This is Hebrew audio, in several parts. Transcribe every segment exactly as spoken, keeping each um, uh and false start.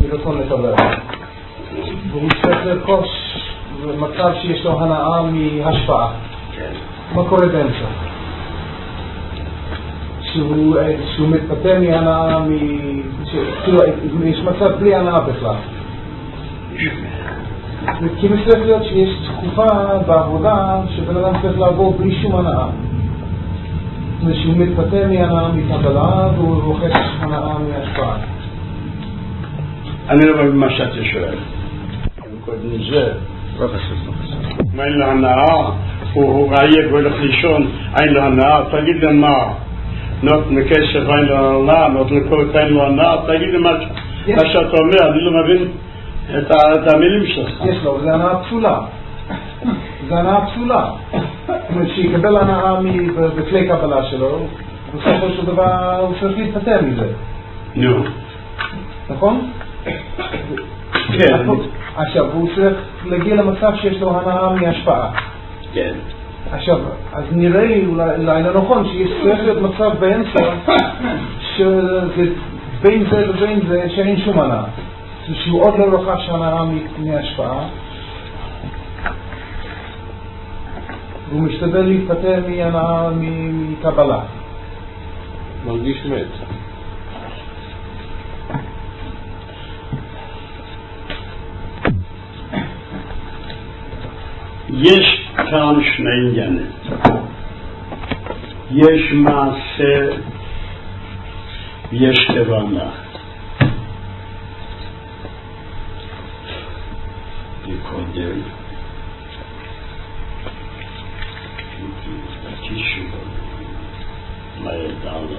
מרצון לקבל. והוא צריך לרכוש מצב שיש לו הנאה מהשפעה. מה קורה באמצע? שהוא, שהוא מתפטר מהנאה, מ... כאילו, יש מצב בלי הנאה בכלל. וכי צריך להיות שיש תקופה בעבודה שבן אדם צריך לעבור בלי שום הנאה. שהוא מתפטר מהנאה מקבלה והוא רוכש הנאה מהשפעה. אני לא מבין מה שאתה שואל. קודם זה, לא חסר. מה אין לו הנאה? הוא רעייב והולך לישון, אין לו הנאה, תגיד לי מה? נותן כסף אין לו הנאה, נותן קורת אין לו הנאה, תגיד לי מה שאתה אומר, אני לא מבין את המילים שלך. יש לו, זה הנאה פסולה. זה הנאה פסולה. שיקבל הנאה בכלי קבלה שלו, בסופו של דבר הוא צריך להתפטר מזה. נו. נכון? כן. עכשיו, הוא צריך להגיע למצב שיש לו הנאה מהשפעה. כן. עכשיו, אז נראה אולי נכון שיש צריך להיות מצב באמצע שבין זה לבין זה שאין שום הנאה. שהוא עוד לא רוכש הנאה מהשפעה. והוא משתדל להתפטר מהנאה מקבלה. מרגיש מת. יש כאן שני עניינים. יש מעשה, יש כוונה. קודם תקישו מה ידע לו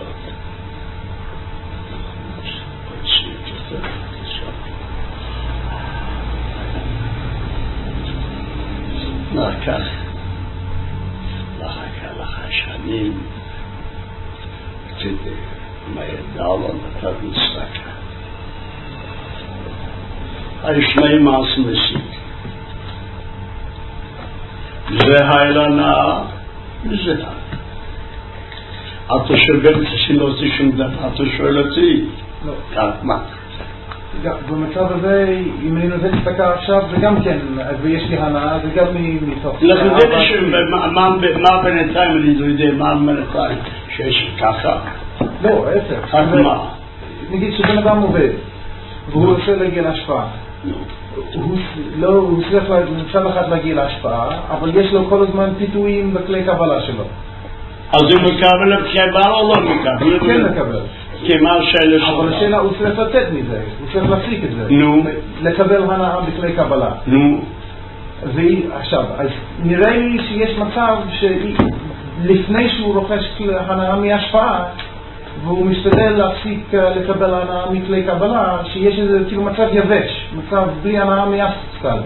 נעקח לחכה לך שנים תדע מה ידע לו נתת נסתקה הישני מעש מסיק זה העלנה וזה אתה שואל שלא עושה שום דבר אתה שואל אותי לא כך מה? במצב הזה אם אני נותן להסתכל עכשיו זה גם כן ויש לי הנאה זה גם מתוך לכן זה נשאר מה בינתיים אני לא יודע מה בינתיים שיש ככה לא, עשר כך מה? נגיד שבן אדם עובד והוא רוצה להגיע להשפעה לא, הוא צריך מצד אחד להגיע להשפעה אבל יש לו כל הזמן פיתויים בכלי קבלה שלו אז הוא מקבל לקבל או לא מקבל? הוא כן מקבל כמה שאלה שלו אבל השאלה הוא צריך לצאת מזה הוא צריך להפסיק את זה נו לקבל הנאה בכלי קבלה נו עכשיו, אז נראה לי שיש מצב שלפני שהוא רוכש הנאה מהשפעה והוא משתדל להפסיק לקבל הנאה מכלי קבלה שיש איזה כאילו מצב יבש מצב בלי הנאה מהשפעה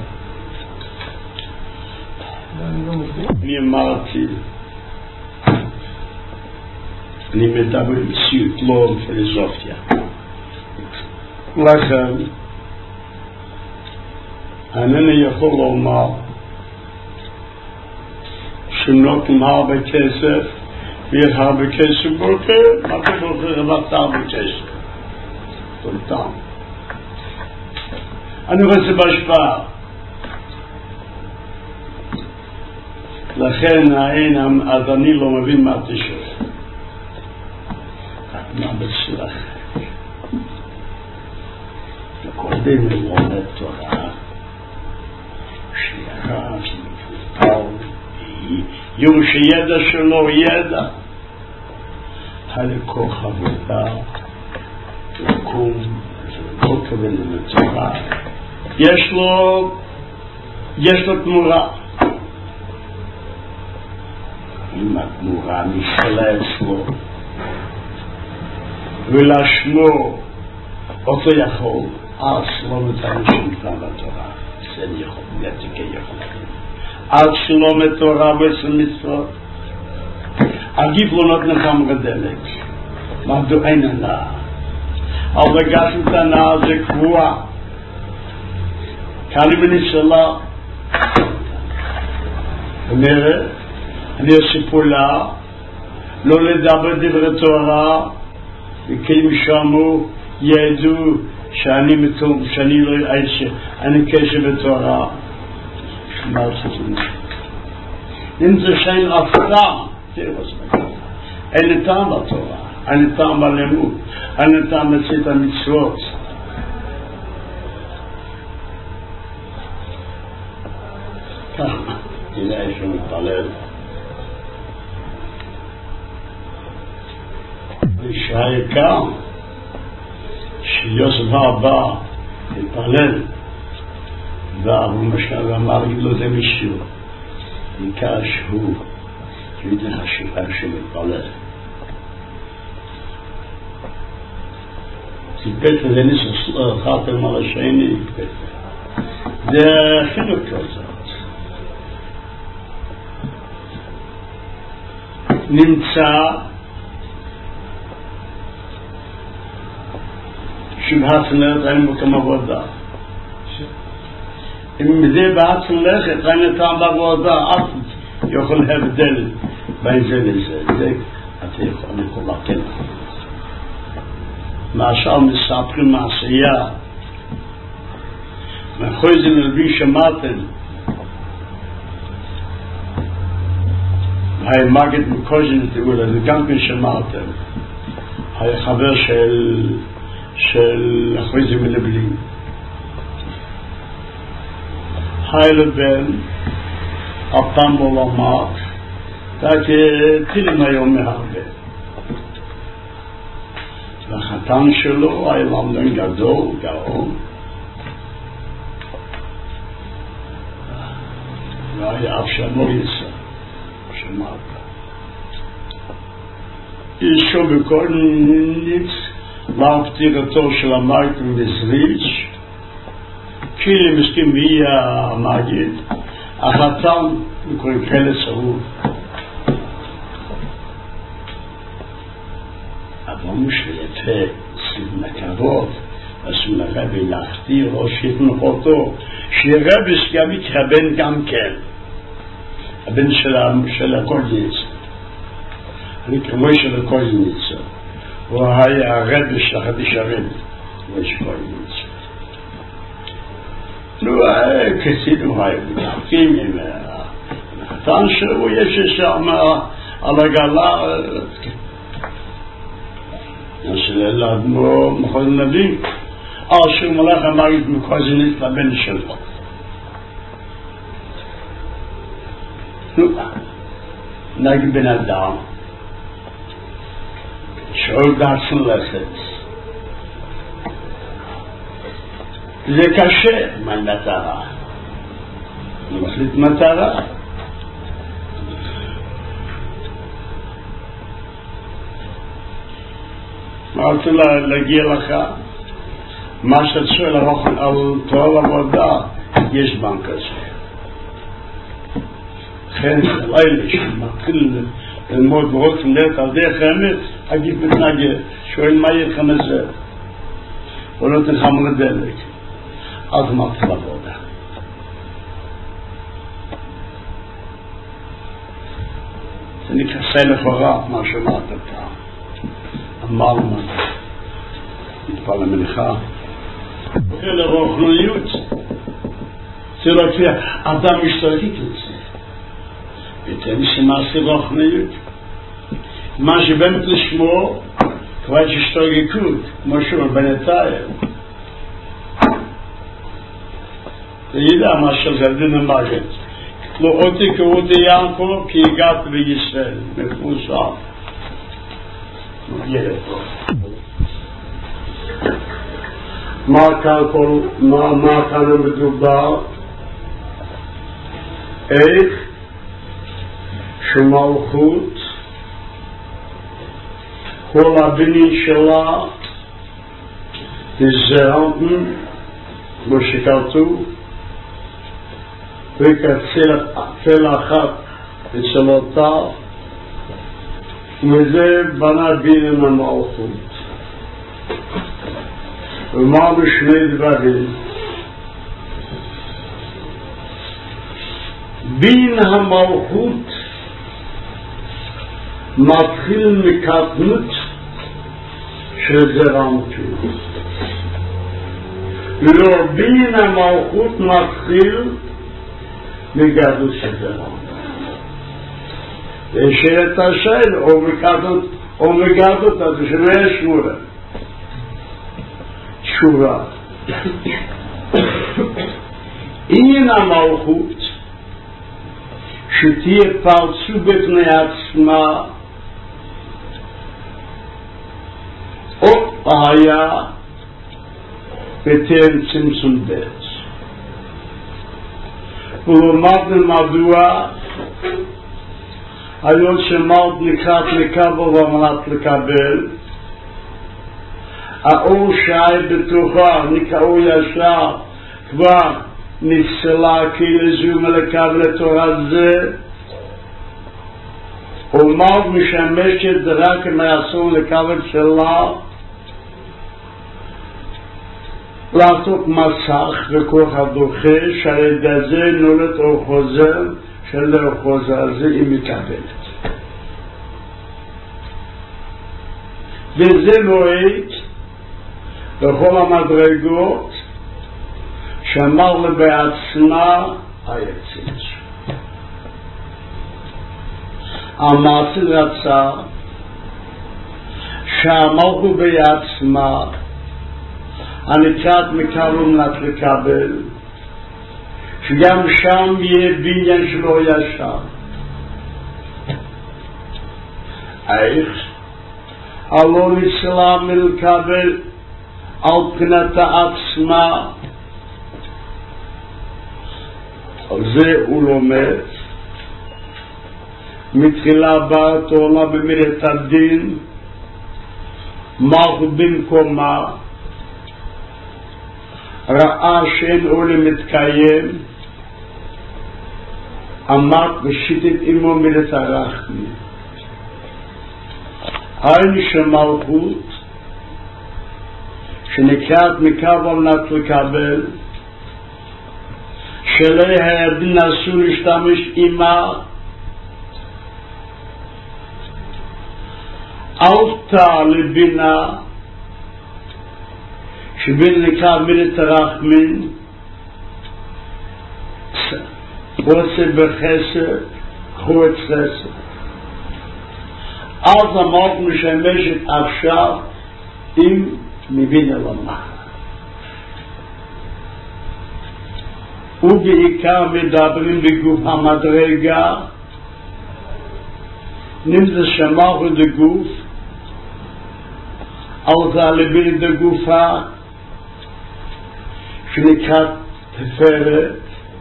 אני אמרתי אני מדבר מציאות לא פילוסופיה לכן אינני יכול לומר שנותנים הרבה כסף ויש הרבה כסף בוקר מה אתה בוקר רבת הרבה כסף תולתם אני רוצה בהשפעה לכן העין אז אני לא מבין מה אתה שואל מה בצלח קודם ללמוד תורה שירה שמפותל יום שידע שלא ידע הלקוח עבודה לקום לא כוון למצרה יש לו יש לו תמורה אם התמורה נשאלה אצלו ולשמור אותו יכול אז לא מתאים שום פעם לתורה זה יכול, נתיקי יכול אז שלום התורה ועשם מצוות הגיב לא נותן לך מגדלת מדוע אין הנאה אבל הגשת את הנאה זה קבועה קלי מניסלה אומרת אני עושה פעולה לא לדבר דברי תורה וכי משמו ידעו שאני מתום, שאני לא אעשה, אני קשר בתורה. אם זה שאין אף טעם, תראו את זה. אין טעם בתורה, אין טעם בלימוד, אין טעם לצאת המצוות. ככה, הנה איפה מתפלל. שהיקר שיוסף הבא התפלל ואבו משל אמר לו זה מישהו עיקר שהוא שידע השיחה שמתפלל סיפק זה ניסוס חתם על השני זה חינוך כזאת נמצא שבעת נרת אין מקום עבודה אם זה בעצם לכת אין טעם בעבודה אף יכול הבדל בין זה לזה זה אתה יכול לקל למשל מספרים מעשייה מאחורי זה נלבי שמעתם היה מגד מקוז'ן תאולה זה גם כן שמעתם היה חבר של של אחרי זה מלבלים היי לבן הפעם עולמת תתחילים היום מהרבה והחתן שלו היה למדן גדול גאון והיה אף שמו יצא שמעת אישו בכל ניץ להפטירתו של המייטים בסריץ' כאילו מסכים מי המגיד החתן וקוראים חלץ אהוב אבל משלטה סיבנה כבוד עשו לרבי להכתיר או שיתנוך אותו שרבי סגמי כבן גם כן הבן של הקולניץ אני כמו של הקולניץ הוא היה הרבי של החדיש הרבי הוא יש קולניץ נו, כסינו היה מתחקים עם החתן שהוא יש שם על הגלה של אדמו מחוז נביא אז שהוא מלך המגיד מקוזנית לבן שלו נו, נגיד בן אדם שהוא דעצן לכת זה קשה מהמטרה אני מחליט מטרה אמרתי לה להגיע לך מה שאתה שואל על תואר עבודה יש בנק הזה לכן לילה שמתחיל ללמוד ברוקם לעת על דרך האמת אגיד מתנגד שואל מה יהיה לכם הזה הוא לא תלחם לדלק אז מתחיל עבודה זה נקרא סלף הרע מה שמעת פעם אמר מה מתפעל המלכה אלה רוחניות זה לא כפי אדם משתלטית לזה ותן שמעשה רוחניות מה שבאמת לשמור כבר ששתרגקות כמו שהוא בינתיים זה ידע מה של גרדין המגד לא אותי כאותי ינקו כי הגעת בישראל מפוסף ילד מה כאן כל מה כאן מדובר איך שמלכות כל הבנים שלה תזרעתם כמו שכתוב וכצל אחת אצלותיו וזה בנה בינם המלכות ומה בשני דברים בין המלכות מתחיל מקטנות של זרעתם לא בין המלכות מתחיל מגדלות שדרון. ושאלת השאל, או מגדלות, אז שמה שמורה. תשובה. עניין המלכות, שתהיה פרצו בפני עצמה, או היה בטרם צמצום ב'. ולמדנו מדוע היום שמלט לקראת לקבל ומנת לקבל, האור שהיה בתוכה נקראו ישר כבר נפסלה כאילו מלקבל לתורה זה, ומלט משמשת רק מהאסון לקבל שלה לעשות מסך וכוח הדוחה שעל ידי זה נולד אור חוזר של אור חוזר זה היא מקבלת. וזה נוהג בכל המדרגות שאמר לה בעצמה היציץ. המעשה רצה שאמרו בעצמה הנקראת מקבל ומנת לקבל, שגם שם יהיה בניין שלא ישר. איך? הלא נצלה מלקבל על פנת העצמה, על זה הוא לומד. מתחילה באת עולה במידת הדין, מלכות במקומה, ראה שאין עולה מתקיים, עמד ושיטת עמו מידת הרחמי. היינו שמלכות שנקראת מקבל נת לקבל, שלא הדין אסור להשתמש עמה, עלתה לבינה שבין נקרא מידת הרחמין, רוצה בחסד, קחו את חסד. אז המלכות משמשת עכשיו עם מבין אלמה. ובעיקר מדברים בגוף המדרגה, נמצא שמלכות דגוף, על זה לבין דגופה, שנקרא תפארת,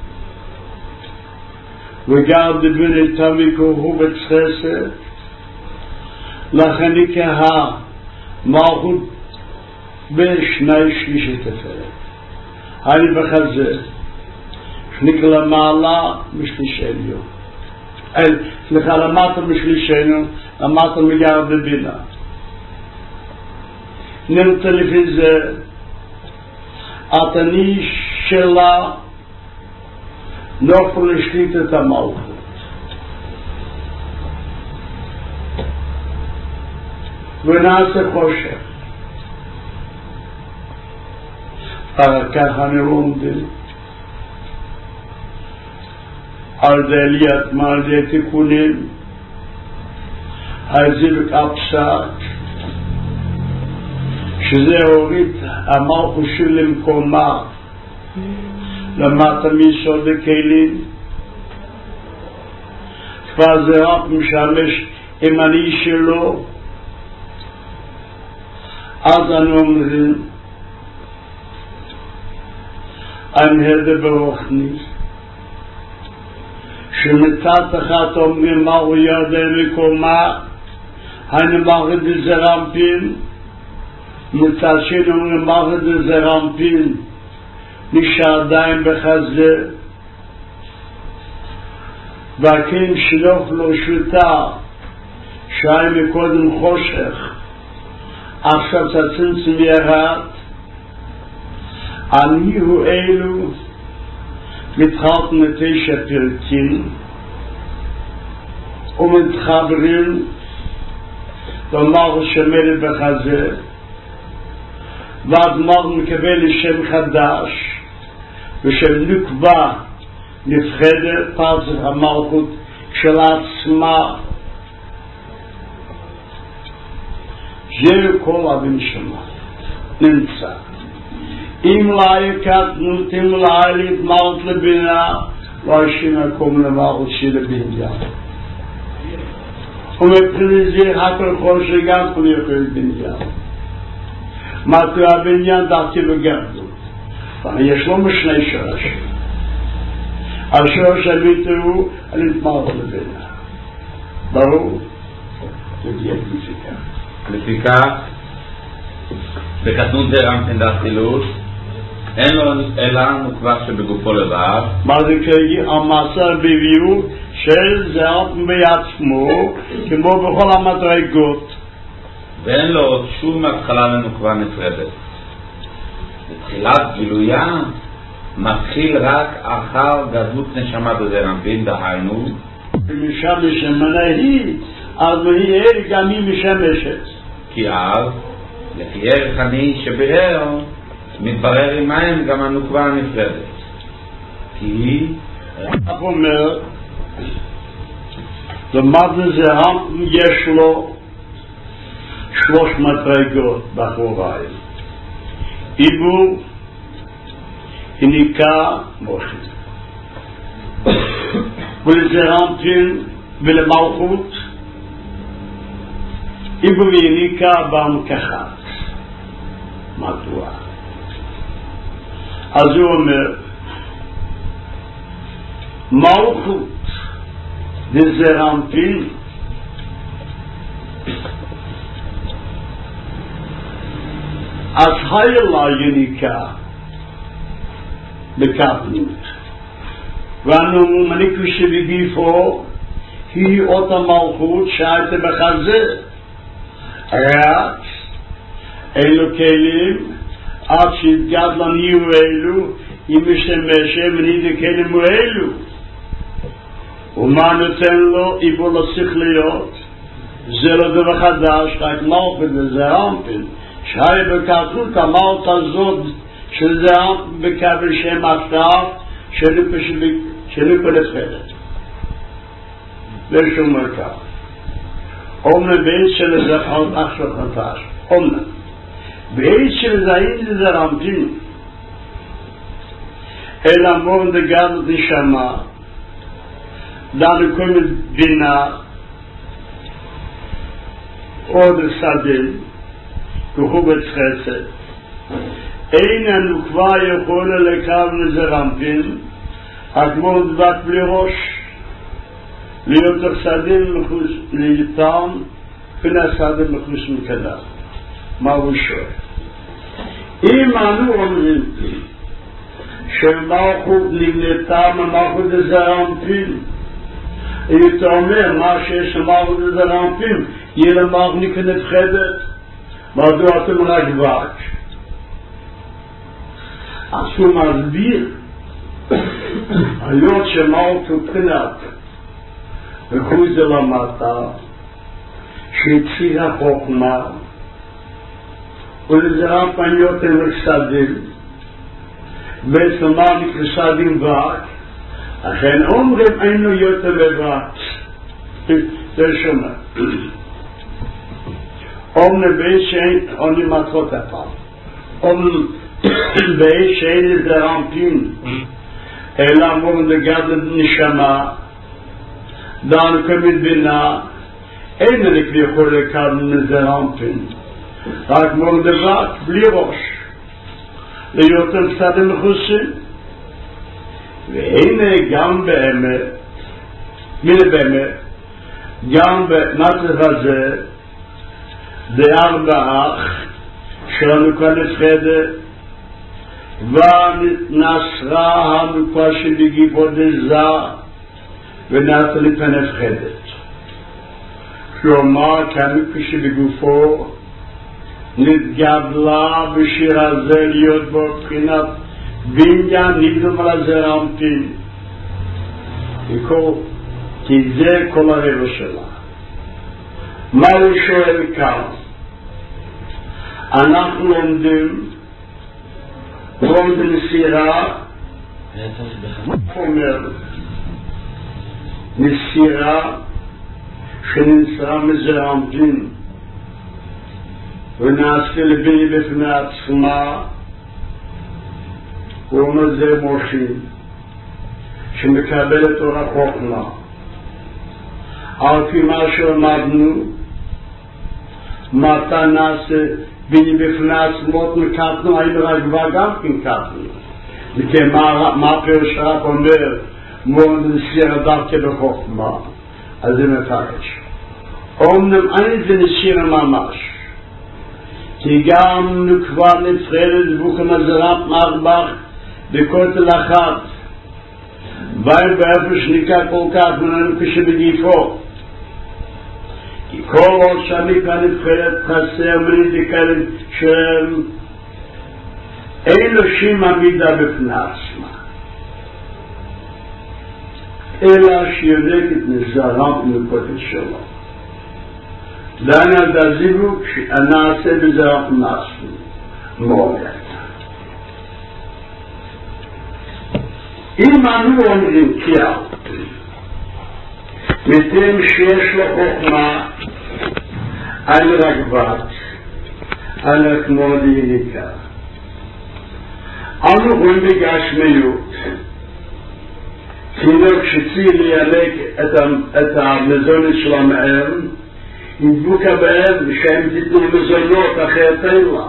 וגם דבין איתם יקורו בצחסת, לכן נקרא מלכות בשני שלישי תפארת. אני בחזה, שנקרא למעלה משליש עליון. סליחה, למטה משליש עליון, למטה מגר בבינה. נמצא לפי זה, התני שלה נוכל לשליט את המלכות. ונעשה חושך. אחר כך אני לומדים על זה עליית מעל זה תיקונים, על זה בקפסת, שזה הוריד המלכות של למקומה, למטה מיסוד הכלים, כבר זה רק משמש עם אני שלו, אז אני אומרים, אני הדה ברוחני, שמצד אחת אומרים מה הוא ידע מקומה, אני מראה דזרמפין, מצד שני אומרים מראה דזרמפין, נשאר עדיין בחזה, והכן שלוח לו שוטה, שהיה מקודם חושך, עכשיו צצמצם ירד, אני הוא אלו מתחלת מתשע פרקים ומתחברים לומר שמלת בחזה והאדמו"ר מקבל לשם חדש ושל נקבה נפחדת, פרצת המלכות כשלעצמה. זה כל אבן שמה נמצא. אם לא יקטנות, אם לא להתמרת לבינה, לא ישינה קום למערות של הבניין. ומבחינת זה הכל כל שגם כל יכול בניין. מתו הבניין דעתי בגרדות. יש לו משני שורשים. השורש הביטו הוא להתמרת לבינה. ברור? תגיע לפיכך. לפיכך, בקטנות זה רמפין דאחילוס, אין לו אלא נוקבה שבגופו לבד. מה זה כרגע? המעשה בביאו של זרע בעצמו, כמו בכל המדרגות. ואין לו עוד שום התחלה לנוקבה נפרדת. בתחילת גילויה מתחיל רק אחר גדלות נשמה בזרע אנפין, דהיינו. ומשם נשמנה היא, אז היא גם היא משמשת. כי אז, לפי ערך אני שבירר, מתברר עם מים גם הנוקבה הנפרדת. כי אף אומר, למד לזרע יש לו שלוש מדרגות באחוריים. עיבור, יניקה, מוחין. ולזרע אנפין ולמלכות, עיבור ויניקה במקחת. מדוע? אז הוא אומר, מלכות דזרע אנפין אז היילה יניקה בקטנות. ואנו מניקו שבגיפו היא אותה מלכות שהייתה בחזה. רק אלו כלים עד שהתגדלה נהיו אלו אם משתמשה ונהיו כלים אלו. ומה נותן לו עיבור לשכליות? זה לא דבר חדש, רק מלכות דזרע אנפין שהיה בקטנות אמרת הזאת שזה בקבל שם עכשיו שנופה נפחדת. ושום מרכב אומנה בעץ של זכרות עכשיו חדש אומנה בעץ של זהין לזרע אנפין אלא מורן דגדלות נשמה דנו קומת בינה עוד סדל כחובץ חסד אין הנוקבה יכולה לקו לזרע אנפין כמו דבק בלי ראש להיות סדל מחוץ ליטם פנה סדל מחוץ מקדה. מה הוא שואל? אם אנו אומרים שמלכות נבנתה ממלכות לזרע אנפין, אתה אומר מה שיש למלכות לזרע אנפין יהיה למלכות נפחדת, מדוע אתם רק דבק? אז הוא מסביר היות שמלכות פנת וחוץ זה למטה שהציעה חוכמה ולזרע אנפין יותר סדל וסמר נקרסדים ורק אכן אומרים אינו יותר לבק. זה שונה אומנה באיש שאין עוני מטרות הפעם אומנה באיש שאין לזרע אנפין אלא מורן דגדלות נשמה דנו קומת בינה אין לקבי יכול לקבל לזרע אנפין רק מורן דבק בלי ראש ליותר קצת מחוסים והנה גם באמת מילה באמת גם במצב הזה דארבעה שלנו כבר נפחדת ונסרה הנוקבה שבגיפו דזה ונעשה לי פנפחדת כלומר כנוקבה שבגופו נתגדלה בשיר הזה להיות בו בחינת בניין נגדום על הזרע אנפין כי זה כל הרבע שלה. מה הוא שואל כאן? אנחנו לומדים רום בנסירה אומר נסירה שננסרה מזרעמתין ונעשה לביני בפני עצמה הוא אומר זה מושי שמקבל את אור החוכמה על פי מה שלמדנו מתי נעשה ביני בפני עצמות מקטנו היינו רגבה גם כן קטנו וכן מה פירוש רק אומר מאוד נסירה דווקא בחוכמה אז זה מפרש אומנם אין זה נסירה ממש כי גם כבר נפרדת בוכם הזרת מרבח בכותל אחת ואין באיפה שניקה כל כך מננו כשבגיפו כי כל עוד שאני כאן נבחרת חסר מנידיקלת שהם אין לו שום עמידה בפני עצמה אלא שיונקת נזרם מכותל שלו דנה דזיבוק שנעשה בזרח נעשו מועלת אם אנו אומרים קיאל מתם שיש לו חוכמה על רגבת על כמו דיניקה אנו רואים בגשמיות תינוק שצריך לילק את המזונת של המעם ידבוקה בהם שהם תיתנו מזונות אחרת אין לה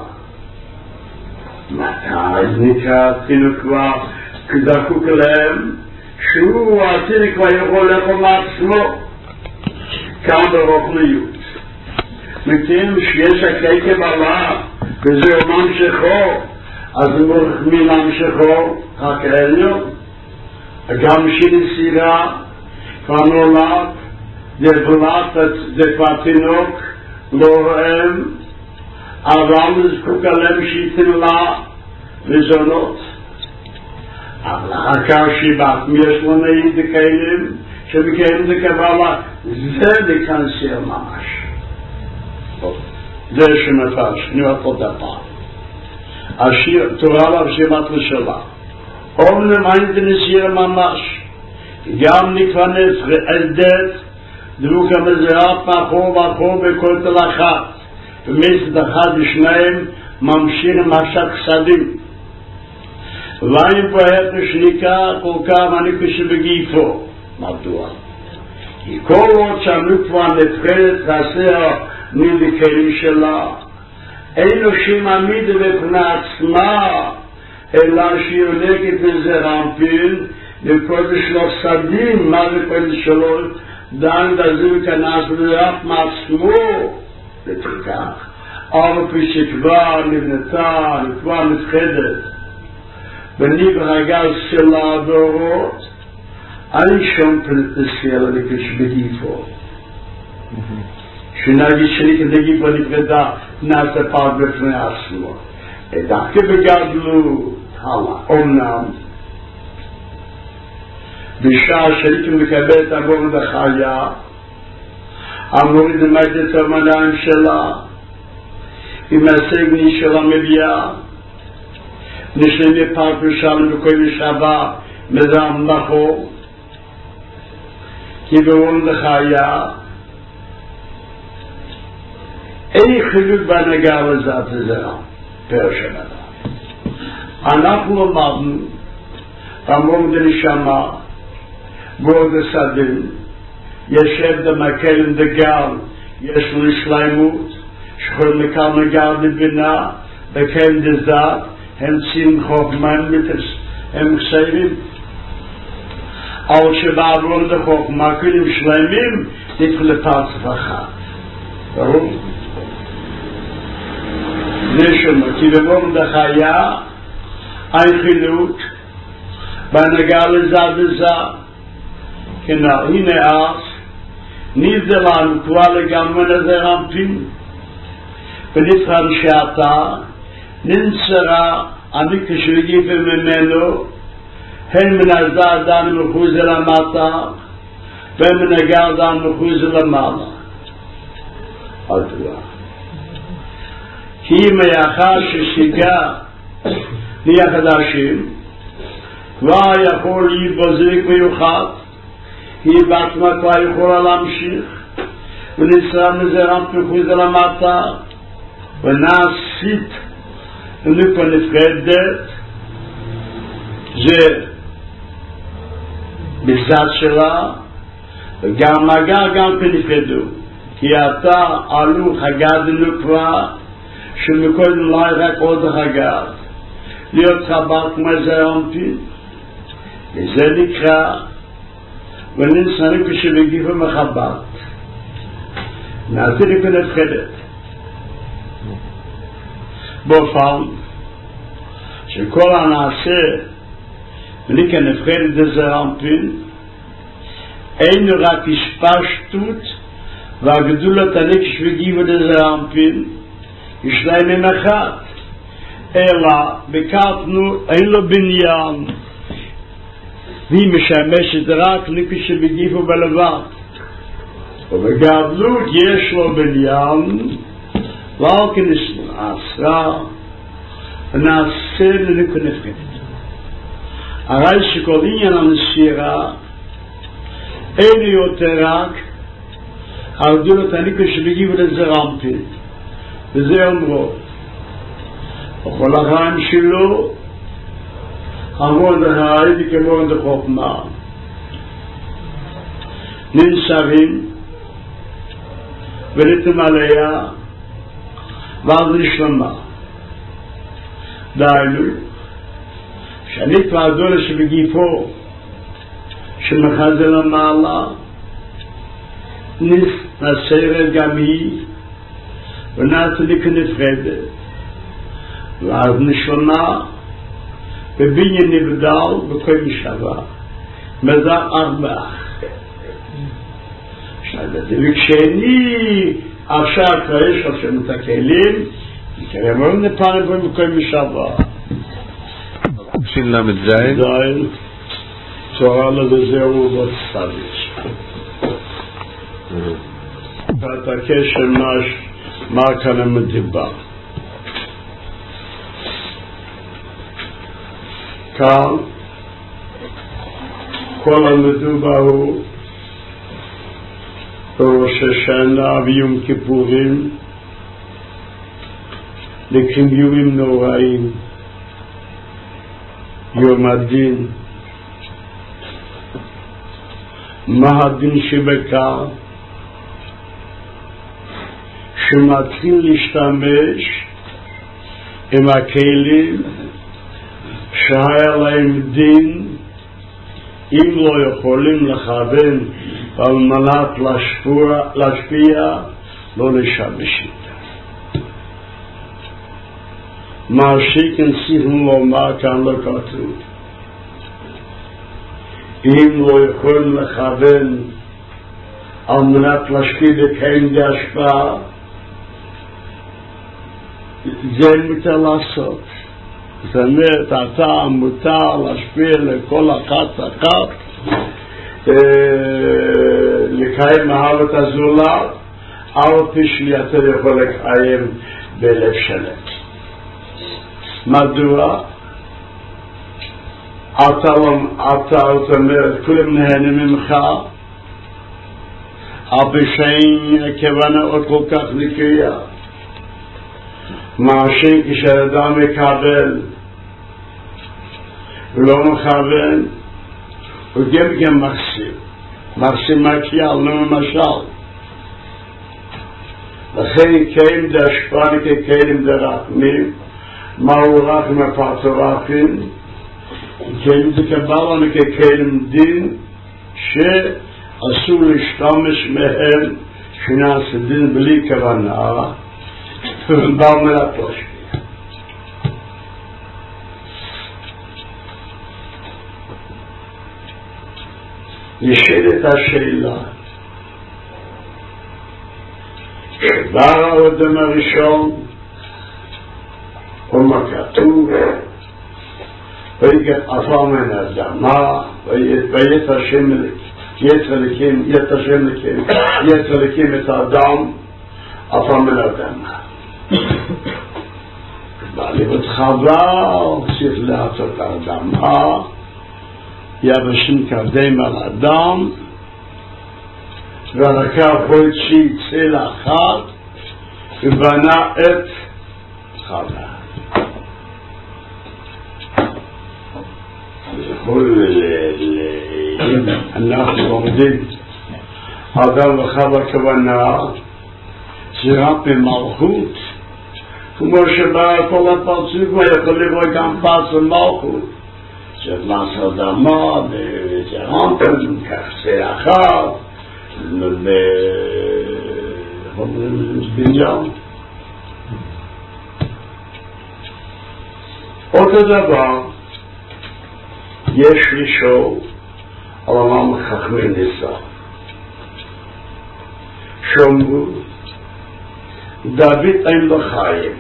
מתי אז נקרא תינוק כבר כדקוק אליהם שהוא התינוק כבר יכול לאכול מעצמו כאן ברוחניות מכן שיש הקייק בעלה וזה ממשיכו אז מי ממשיכו רק העליון גם שנסירה כבר נולד דבלת דפת תינוק לא רואים אבל זקוק עליהם שייתן לה מזונות אבל אחר שיבת יש לו נעיד דקיילים שמקיים דקבלה זה דקנסיר ממש זה שמפרש נראה פה דפה השיר תורה לה ושיבת לשלה אומנם אין דנסיר ממש גם נקוונס רעדת דבוקה מזרעת מאחור ואחור בכותל אחת ומסד אחד ושניים ממשיך משק שדים ואין פועט משניקה כל כך אני כשבגיפו מדוע? כי כל עוד שאנו כבר נבחרת חסר מדקלים שלה אין לו שום עמידה בפני עצמה אלא שיונקת לזרעמתין בקודש לא שדים מה זה קודש שלו דן דזים כנס לרח מעצמו לתקח אבל פי שכבר נבנתה כבר נתחדת בניב הגז של הדורות אני שום פלטסיאל לקש בגיפו שנגיד שלי כדגיפו נתחדה נעשה פעם בפני עצמו דווקא בגדלות הלאה אמנם בשעה שהייתי מקבל את המורד החיה המורד למד את המניים שלה עם הסגני שלה מביאה נשלמי פרק ושלם בכל שבה מזם לכו כי במורד החיה אין חילוק בהנהגה לזאת לזרם פרש הנהגה אנחנו למדנו המורד הנשמה בורד הסדים ישב דמקל דגל יש לו שליימות שכל מקל נגל בבינה בקל דזת הם צין חוכמה הם חסרים אבל שבעבון דחוכמה כלים שליימים נתחיל לפרצף אחת ברור? זה שמה כי בבורד החיה אין חילוק בהנהגה לזת וזת כנראה הנה אז נבדלנו כבר לגמרי לזרעמתין ונתחל שעתה ננסרה אני כשבגיפה ממנו הן מנזע דן מחוז למטה ומנגע דן מחוז למעלה אל תדע כי מייחד ששיגע נהיה חדשים, כבר יכול להתבזק מיוחד, היא בעצמה כבר יכולה להמשיך, ונשרה מזה רמת מחוז על המטה, ונעשית נקפה נפרדת, זה בצד שלה, וגם מגע גם פנפרדו, כי אתה עלו חגד נקפה, שמקודם לא רק עוד חגד, להיות חבר כמו זה רמפי, וזה נקרא, וננסה כשבגיפה מחבת, נעשית נקפה נפרדת. באופן שכל הנעשה וניקה נבחרת זה רמפין אין רק השפשטות והגדולת הנקש וגיבה זה רמפין יש להם עם אחד אלא בקרתנו אין לו בניין והיא משמשת רק נקש וגיבה בלבד ובגדלות יש לו בניין לא כנסנו עשרה ונעשה לנקה נבחרת הרי שכל עניין המסירה אין יותר רק הגדולת הנקש שבגיבו לזה רמפין וזה אומרו בכל החיים שלו המון דחאי וכמון דחוכמה ננסרים ונתם עליה ואז נשלמה דיינו שאני כבר הדולה שבגיפו שמחזה למעלה נסרת גם היא ונעצליק נפרדת ואז נשלמה בבניין נבדל בכל משאבה מזר ארבע וכשאני עכשיו כבר יש עכשיו את הכלים כרמון נפעל בו בכל משאבה שין למד זין זין צורה לזהו בצדיש ואתה קשר מה כאן המדיבה כאן כל המדובה הוא בראש השנה ויום כיפורים לקרים יומים נוראים יום הדין מה הדין שבכך שמתחיל להשתמש עם הכלים שהיה להם דין אם לא יכולים לכוון על מנת להשפיע, להשפיע לא לשמש מה שכן סיכם לומר כאן לא כתוב אם לא יכולים לכוון על מנת להשפיע בכלים בהשפעה זה מותר לעשות זאת אומרת אתה מותר להשפיע לכל אחת אחת לקיים אהבת הזולת אל תשלי אתה יכול לקיים בלב שלם מדוע? אתה אומרת כולם נהנים ממך אבל שאין כוונה עוד כל כך נקייה מעשי כשאדם מקבל ולא מכוון הוא גם גם מחסים מחסים מקיאל לא ממשל לכן קיים דשפן כקיים דרחמים מהו רחם הפרצורחים קיים דקבלנו כקיים דין שאסור להשתמש מהם שנעשה דין בלי כוונה ובאו מלפוש נשאלת השאלה שבר האדם הראשון ומה כתוב ויגד עפר מן האדמה ויית השם יצר לקים יית השם לקים יצר לקים את האדם עפר מן האדמה בעליבות חבל צריך לעשות הרדמה, יבשים קדם על אדם, והרקע בוית שיצא לאחת ובנה את חווה. יכול אנחנו עומדים אדם וחווה כוונה שרק במלכות, כמו שבא כל הפרצוף יכול לראות גם פס ומלכות של מס אדמה וזרמפן כך זה אחר בבניין. אותו דבר יש לשאול על עולם חכמי ניסה. שאומרו דוד אין לו חיים,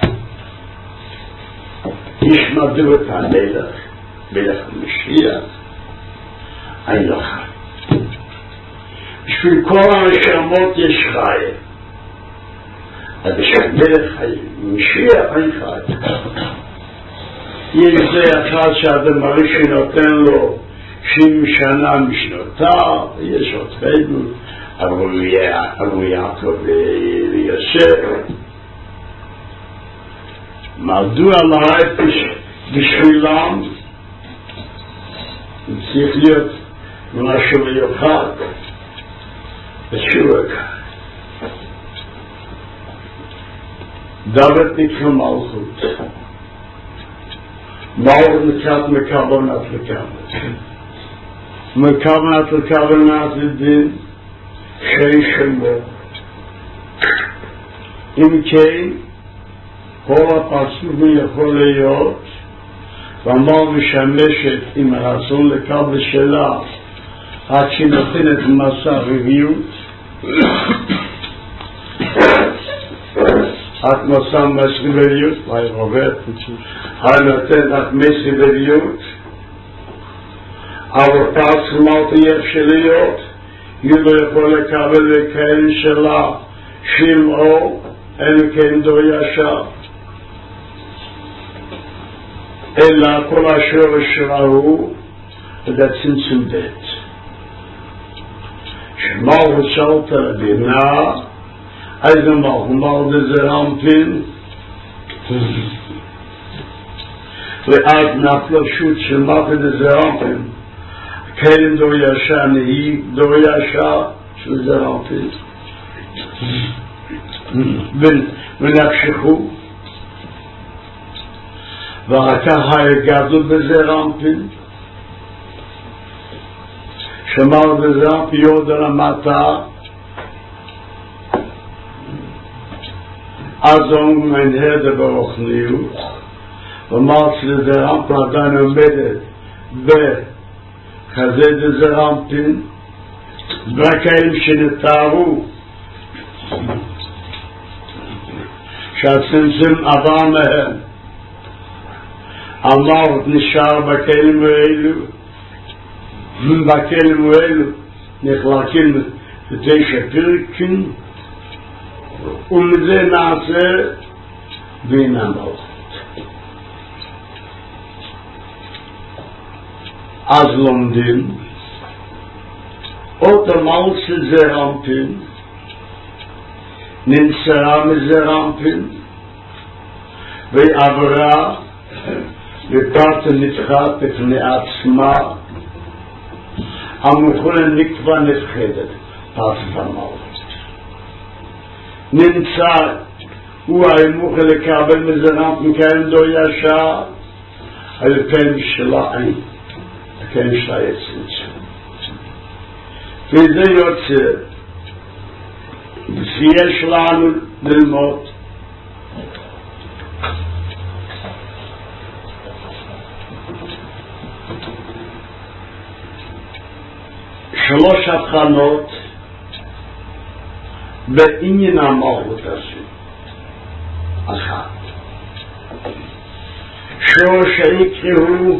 ישמדו את המלך, מלך המשיח, אין לו חיים. בשביל כל הנשמות יש חיים, אבל בשביל מלך משיח אין חיים. יש זה אחד שאדם הראשון נותן לו שבעים שנה משנותיו, יש עוד חיינו, אבו יעקב ויוסף. מדוע להפך בשבילם צריך להיות משהו מיוחד בשיעור כאן. דוד נקרא מלכות, מלכות נקראת מכוונת לכוונת, מכוונת לכוונת לדין שיש שמו. אם כן כל הפרצופים יכול להיות ואמר משמשת עם הרצון לקבל שלה עד שנותנת מסע רביות, את מסע מסריבליות, היי רוברט, הנותן את מסריבליות, אבל פרצופים אל תהיה שליות, ידו יכול לקבל לקהל שלה שמעו, אין כן דו ישר. אלא כל השורש ראו את הצמצום בית. שמלכות שאלת לבינה, איזה מלכות? מלכות זה רמפין, ואז נפלה שוט של מלכות זה רמפין, כן דו ישר נהי, דו ישר של זה רמפין. ונקשחו, ואחר הגדלו בזה רמפין, שמר בזה רמפין יורד על המטה, אז הוא מנהד ברוחניות, ואמר שזה רמפין עדיין עומדת בכזה זה רמפין, והכאים שנתארו, שהצמצום עבר מהם, אמר נשאר בכלים האלו, בכלים האלו נחלקים לתשע פרקים, ומזה נעשה בין המלכות. אז לומדים אותו מלכות זה רמפין, נמסרה מזה רמפין, ועברה ופרט נדחת לפני עצמה, המוכנה נקבע נפחדת, פרט המלכות. נמצא, הוא הימוך לקבל מזה רמפין כאן דו ישר, על כאן שלה אין, כאן שלה יצמצם. וזה יוצא, שיש לנו ללמוד, שלוש הבחנות בעניין המלכות הזו. אחת, שורש העיקרו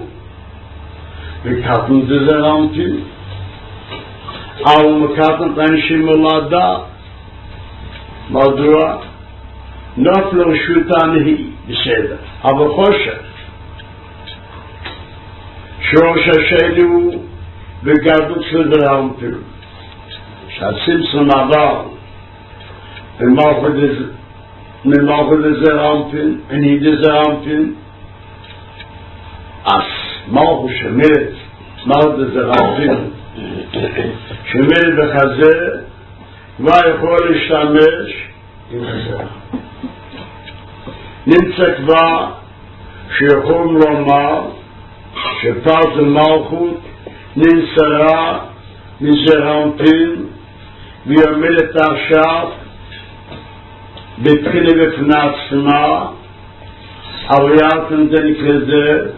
וקטן זה רמפין, אבל מקטן אנשים מולדה, מדוע? נפלו שוטה נהי, בסדר. אבל חושב שורש השני הוא בגדות של דרמפים. שהסימפסון עבר ממלכות לזרמפים, אני דזרמפים, אז מלכות שמלת, מלכות לזרמפים, שמלת בחזה, כבר יכול להשתמש עם זה. נמצא כבר שיכולים לומר שפרט המלכות ננסרה מזרמפים והיא עומדת עכשיו בבחינה בפני עצמה, אבל יעלתם זה נקרא זה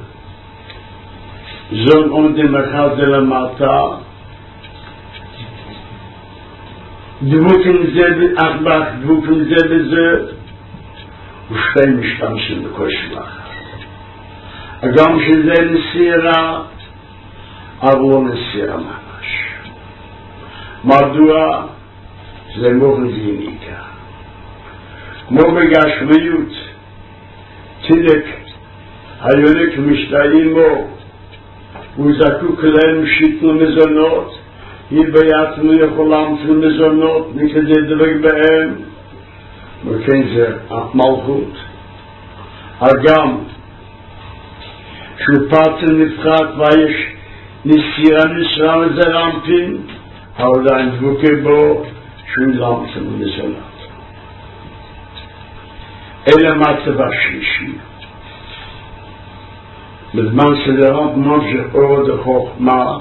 זון עומדים אחד זה למטה דבוקים זה באחבך דבוקים זה בזה ושתי משתמשים בכל שלך גם שזה נסירה אבל לא נסירה ממש. מדוע? זה מוכן זיניקה כמו בגשמיות צדק היונק משתאים בו הוא זקוק להם שיתנו מזונות היא ביעצנו יכולם של מזונות מכדי דבק בהם וכן זה מלכות הגם שהוא פרצל נפחת ויש נסירה נשרה מזרמפין העודיים דבוקי בו שהוא למצל מזונות אלה מצב השלישי בזמן שדרמפ ממשיך עוד החוכמה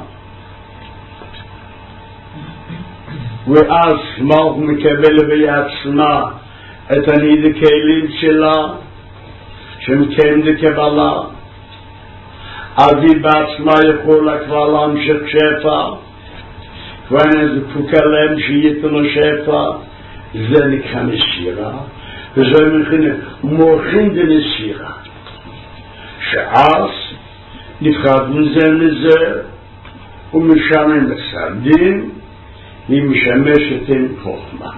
ואז מלכות מקבל בעצמה את הניד הכלים שלה שמקיים דקבלה אז היא בעצמה יכולה כבר להמשיך שפע כבר איזה פוקה להם שייתנו שפע זה נקרא נסירה וזה מכנה מוכין דנסירה שאז נפחד מזה לזה ומשמם לסרדים היא משמשת עם חוכמה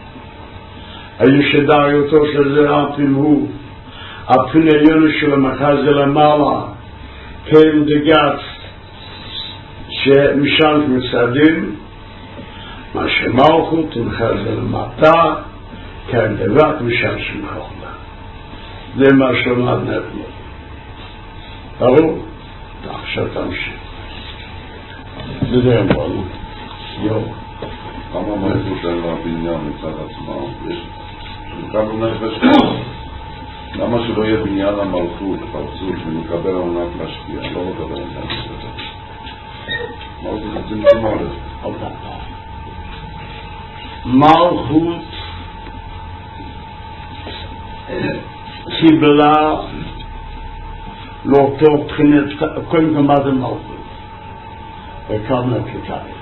הישדריותו של זרמפים הוא הפן עליון של המחזה למעלה כאן דגץ שמשמת מסרדים מה שמלכות ומחזה למטה כאן דבק משמשת עם חוכמה זה מה שלמדנו אתמול ברור? עכשיו תמשיך זה אמרנו יום כמה מהירות אין לה בניין מצד עצמה? יש שמקבל נפש למה שלא יהיה בניין המלכות פרצות ומקבל עונת משקיע? לא מקבל עונת משקיע מלכות זה נשמע לזה מלכות קיבלה לאותו בחינת קודם כל מה זה מלכות וכמה כתאי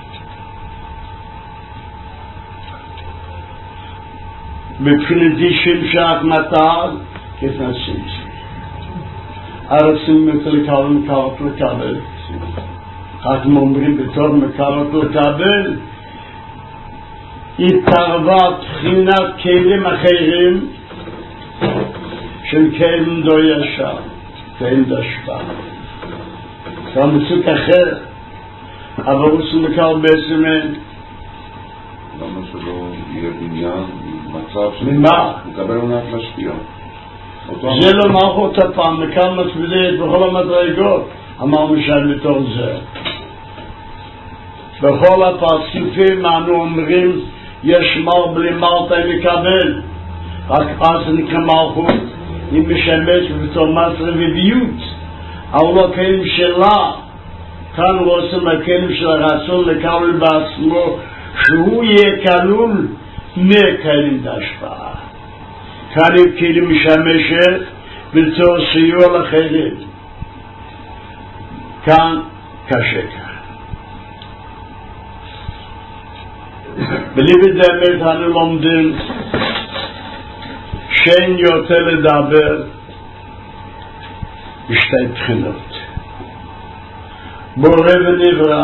מבחינת דישים שאת מתד כתנסים הרסים מקלקל מקלת לקבל אתם אומרים בתור מקלת לקבל התערבה בחינת כלים אחרים של כלים דו ישר כלים דשפה זה מסוג אחר אבל הוא סומקל בעצמן למה שלא יהיה בניין מצב ממה? מקבל עונת משקיע זה לא מלכות הפעם מכאן מצבידית בכל המדרגות אמרנו שם בתור זה בכל הפרצופים אנו אומרים יש מר בלי מרתה מקבל רק אז נקרא מלכות היא משמש בתור מצרה וביות אבל לא כלים שלה כאן רוצים הכלים של הרצון לקבל בעצמו שהוא יהיה כלול מכלים דשפעה כאן היא כלים משמשת בתור סיוע לחיילים כאן קשה כאן בלי בדמת אנו לומדים שאין יותר לדבר בשתי בחינות בורא ונברא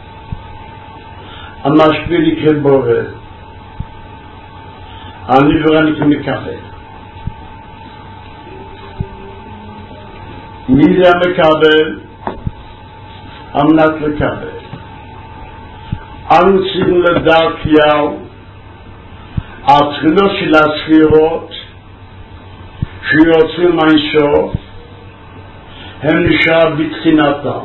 המשפיע נקרא בורא הנברא נקרא מקבל מי זה המקבל? אמנת לקבל. אנו צריכים לדעת יאו התחילות של הספירות שיוצאים מהאינסוף הם נשאר בתחינתם.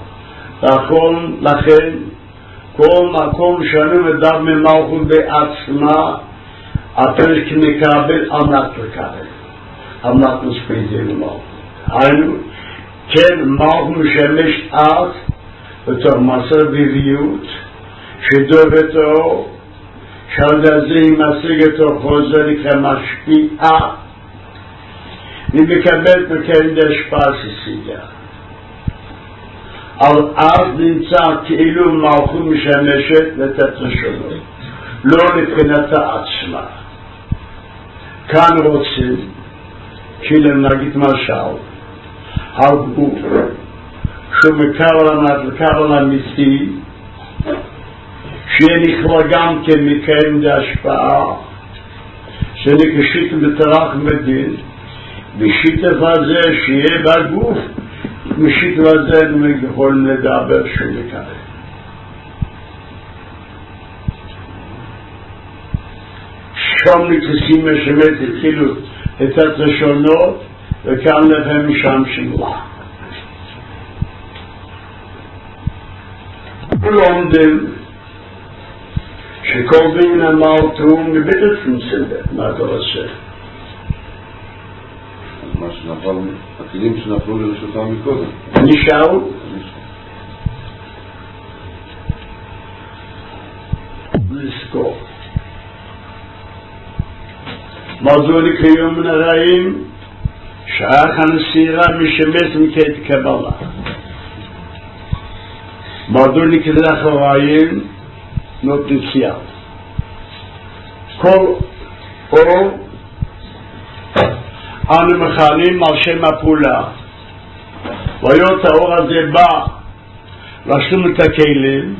לכן כל מקום שאנו מדבר ממלכות בעצמה הפרק מקבל אמנת לקבל, אמנת מספידים למלכות. היינו כן מלכות משמשת אז בתור מסר בביות שדובתו שעל זה ימשיג אותו חוזר נקרא משפיעה ומקבלת מקיים דשפעה שסיגה. אבל אז נמצא כאילו מלכות משמשת לתת ראשונות, לא לבחינתה עצמה. כאן רוצים, כאילו נגיד משל, הגוף שהוא מקבל אמיתי, שיהיה נכלל גם כן מקיים דהשפעה, שנקשית בתרח מדין, ושיטה הזה שיהיה בגוף, משיטה הזה אנחנו יכולים לדבר שהוא מקבל. שם נכנסים משמת התחילו את התשונות, וכאן לכם שם שמלה. לומדים שכל דין אמר תאום מבטת פונצלת, מה אתה עושה? מה שנפל, הכלים שנפלו לרשותם מקודם. נשאר? לזכור. מדוע לקיים מן הרעים? שאך הנסירה משמש מקית קבלה. מדוע נקדח הרעים? נוטנציאל. כל אור אנו מכנים על שם הפעולה. והיות האור הזה בא לשום את הכלים,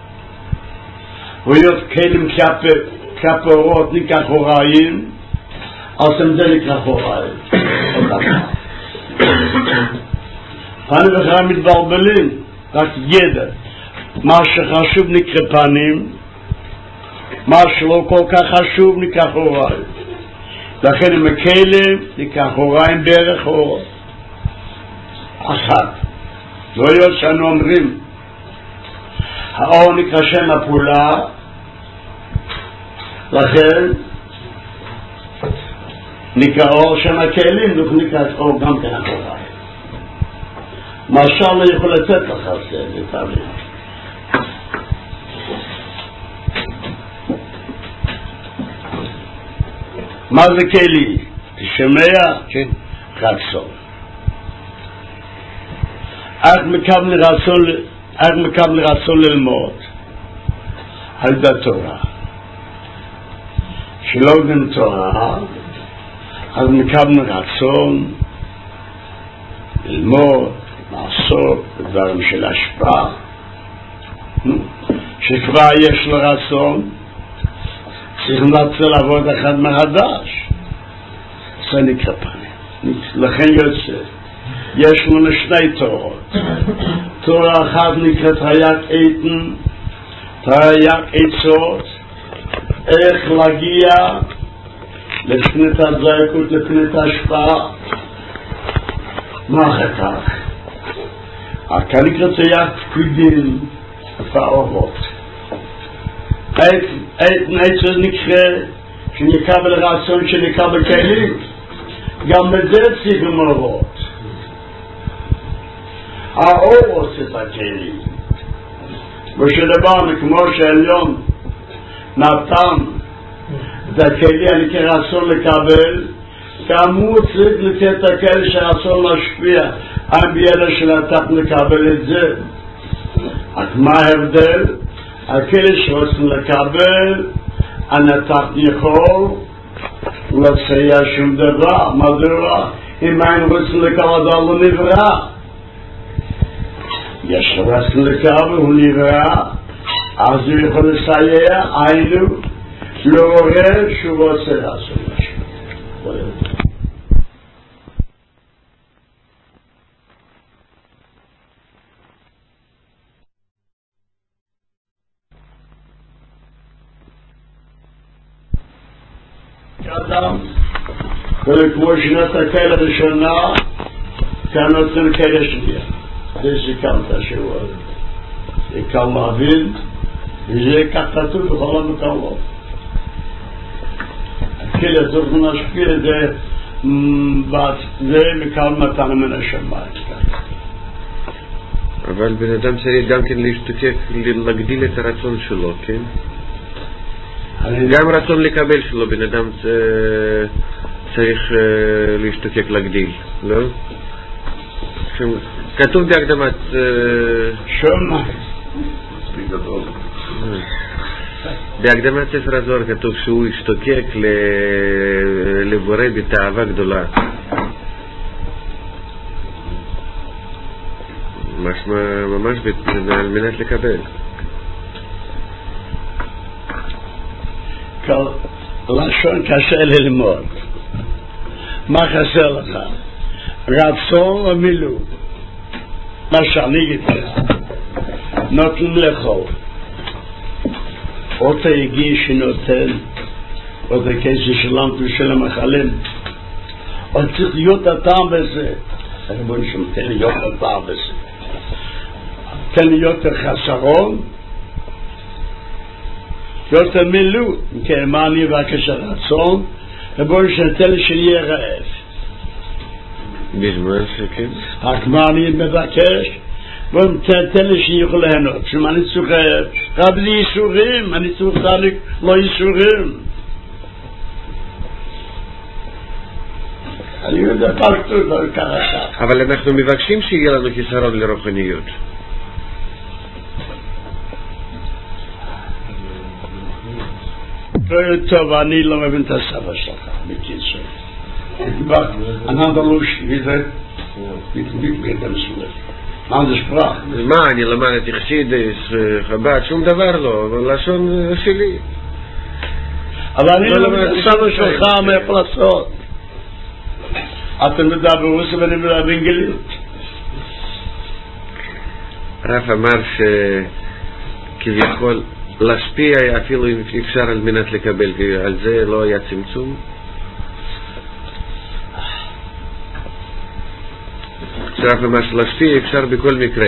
והיות כלים כלפי אורות ניקח הוראים, אז הם זה נקרא הוראים. פנים וחיים מתבלבלים, רק ידע. מה שחשוב נקרא פנים, מה שלא כל כך חשוב ניקח הוראים. לכן עם הכלים ניקח הוראים בערך אור אחת. לא להיות שאנו אומרים האור נקרא שם הפעולה, לכן נקרא אור שם הכלים, נקרא אור גם כן הוראים. משל לא יכול לתת לך זה לתארים. מה זה כלי? תשמע? כן. רצון. איך מקבל רצון, איך מקבל רצון ללמוד? על דה תורה. שלא גם תורה, אז מקבל רצון ללמוד, לעשות בדברים של השפעה. שכבר יש לו רצון, צריכים להתחיל לעבוד אחד מחדש. זה נקרא פנים. לכן יוצא, יש לנו שני תורות. תורה אחת נקראת תרי"ג איתן, תרי"ג עצות, איך להגיע לפני הזעקות, לפני ההשפעה. מה אחר כך? כאן נקראת תרי"ג פקידים, פעורות. איתן עצות נקרא שנקבל רצון שנקבל כלים, גם בזה צריכים לראות. האור עושה את הכלים, ושדברנו כמו שהעליון נתן את הכלי הנקרא רצון לקבל, גם הוא צריך לתת את הכלי שרצון להשפיע על בידה של התחת לקבל את זה. אז מה ההבדל? הכלי שרוצים לקבל הנתח יכול לסייע שום דבר. מדוע? אם אין רוצים לקבל דבר לא נברא, יש רוצים לקבל הוא נברא, אז הוא יכול לסייע. היינו לא רואה שהוא רוצה לעשות משהו. אדם, וכמו שנסתכל הראשונה, כאן נותן כאלה שנייה. זה סיכמת שהוא הזה. זה קל להבין, וזה כך כתוב בכל המקומות. הכאלה צריך להשפיע את זה, זה מקל מתנה מן השמיים. אבל בן אדם צריך גם כן להשתוקק, להגדיל את הרצון שלו, כן? גם רצון לקבל שלו, בן אדם צריך להשתוקק להגדיל, לא? כתוב בהקדמת שמה בהקדמת ספר הזוהר כתוב שהוא השתוקק לבורא בתאווה גדולה, ממש על מנת לקבל. לשון קשה ללמוד. מה חסר לך? רצון ומילוא. מה שאני אגיד לך, נותן לאכול. אותו הגיע שנותן, אותו כסף שלנו ושל המחלים. אבל צריך להיות הטעם בזה. אני בוא נשמע, תן להיות הטעם בזה. תן להיות חסרון, יותר מילוא. כן, מה אני אבקש הרצון? ובוא נשתן לי שנהיה רעב. בזמן שכן. רק מה אני מבקש? בוא נתן לי שיוכל ליהנות. שמה אני צריך רב לי איסורים, אני צריך תהליך לא איסורים. אני יודע פרקטות, לא ככה. אבל אנחנו מבקשים שיהיה לנו חיסרון לרוחניות. טוב, אני לא מבין את הסבא שלך, בקיצור. אנדלושי, וזה מתביק במסורת. מה זה שפרח? מה, אני למדתי חסידס, חב"ד, שום דבר לא, אבל לשון שלי. אבל אני לא מבין את הסבא שלך מאיפה לעשות. אתם מדבר רוסי ואני מדבר באנגלית. רב אמר שכביכול להשפיע אפילו אם אפשר על מנת לקבל, על זה לא היה צמצום. רב אמר שלהשפיע אפשר בכל מקרה.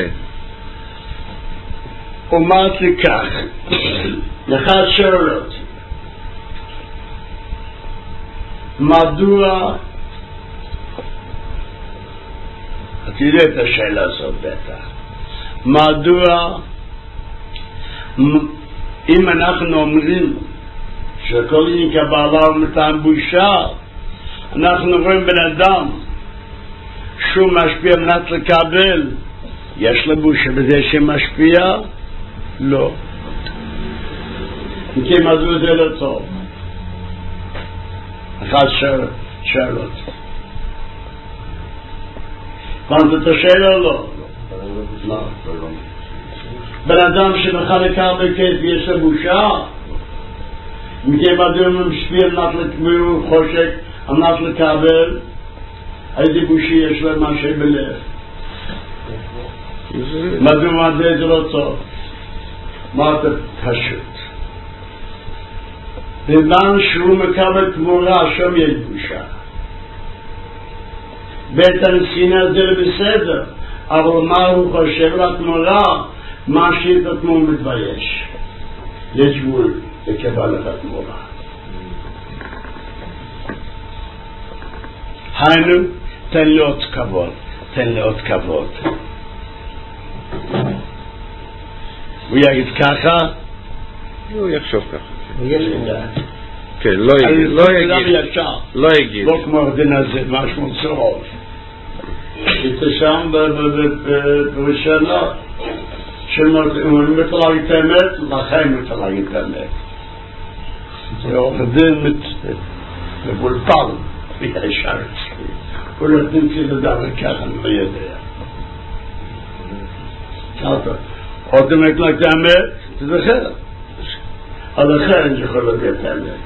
אמרתי כך, לך שאלות, מדוע, אתה יודע את השאלה הזאת בטח, מדוע אם אנחנו אומרים שכל עניין קבלה ומתן בושה, אנחנו רואים בן אדם שהוא משפיע מנת לקבל, יש לו בושה בזה שמשפיע? לא. כי מדוע זה לא טוב? אחת שאלות. הבנת את השאלה או לא? לא. בן אדם שמחל לקבל כסף יש לו בושה? כי מדוע משפיע מנת לקבל, הוא חושק מנת לקבל, איזה בושי יש להם משהו בלב. מדוע מדע זה לא טוב? מה אתה פשוט? בזמן שהוא מקבל תמורה, שם יש בושה. בית הנסינה זה בסדר, אבל מה הוא חושב לתמורה? מה שאית התמורה מתבייש. יש גבול לקבל את התמורה. היינו, תן לי עוד כבוד, תן לי עוד כבוד. הוא יגיד ככה? הוא יחשוב ככה. הוא יגיד דעת. כן, לא יגיד. לא יגיד. לא כמו הדין הזה, משהו צהוב. התשם בראשונה, שאומרים מתלג את האמת, לכם מתלג את האמת. זה עורך דין מבולפל. בישר אצלי. הוא לא תמציא לדבר ככה, אני לא יודע. ככה. עוד אמת לך את האמת, זה אחר. על אחר אני יכול להגיד את האמת.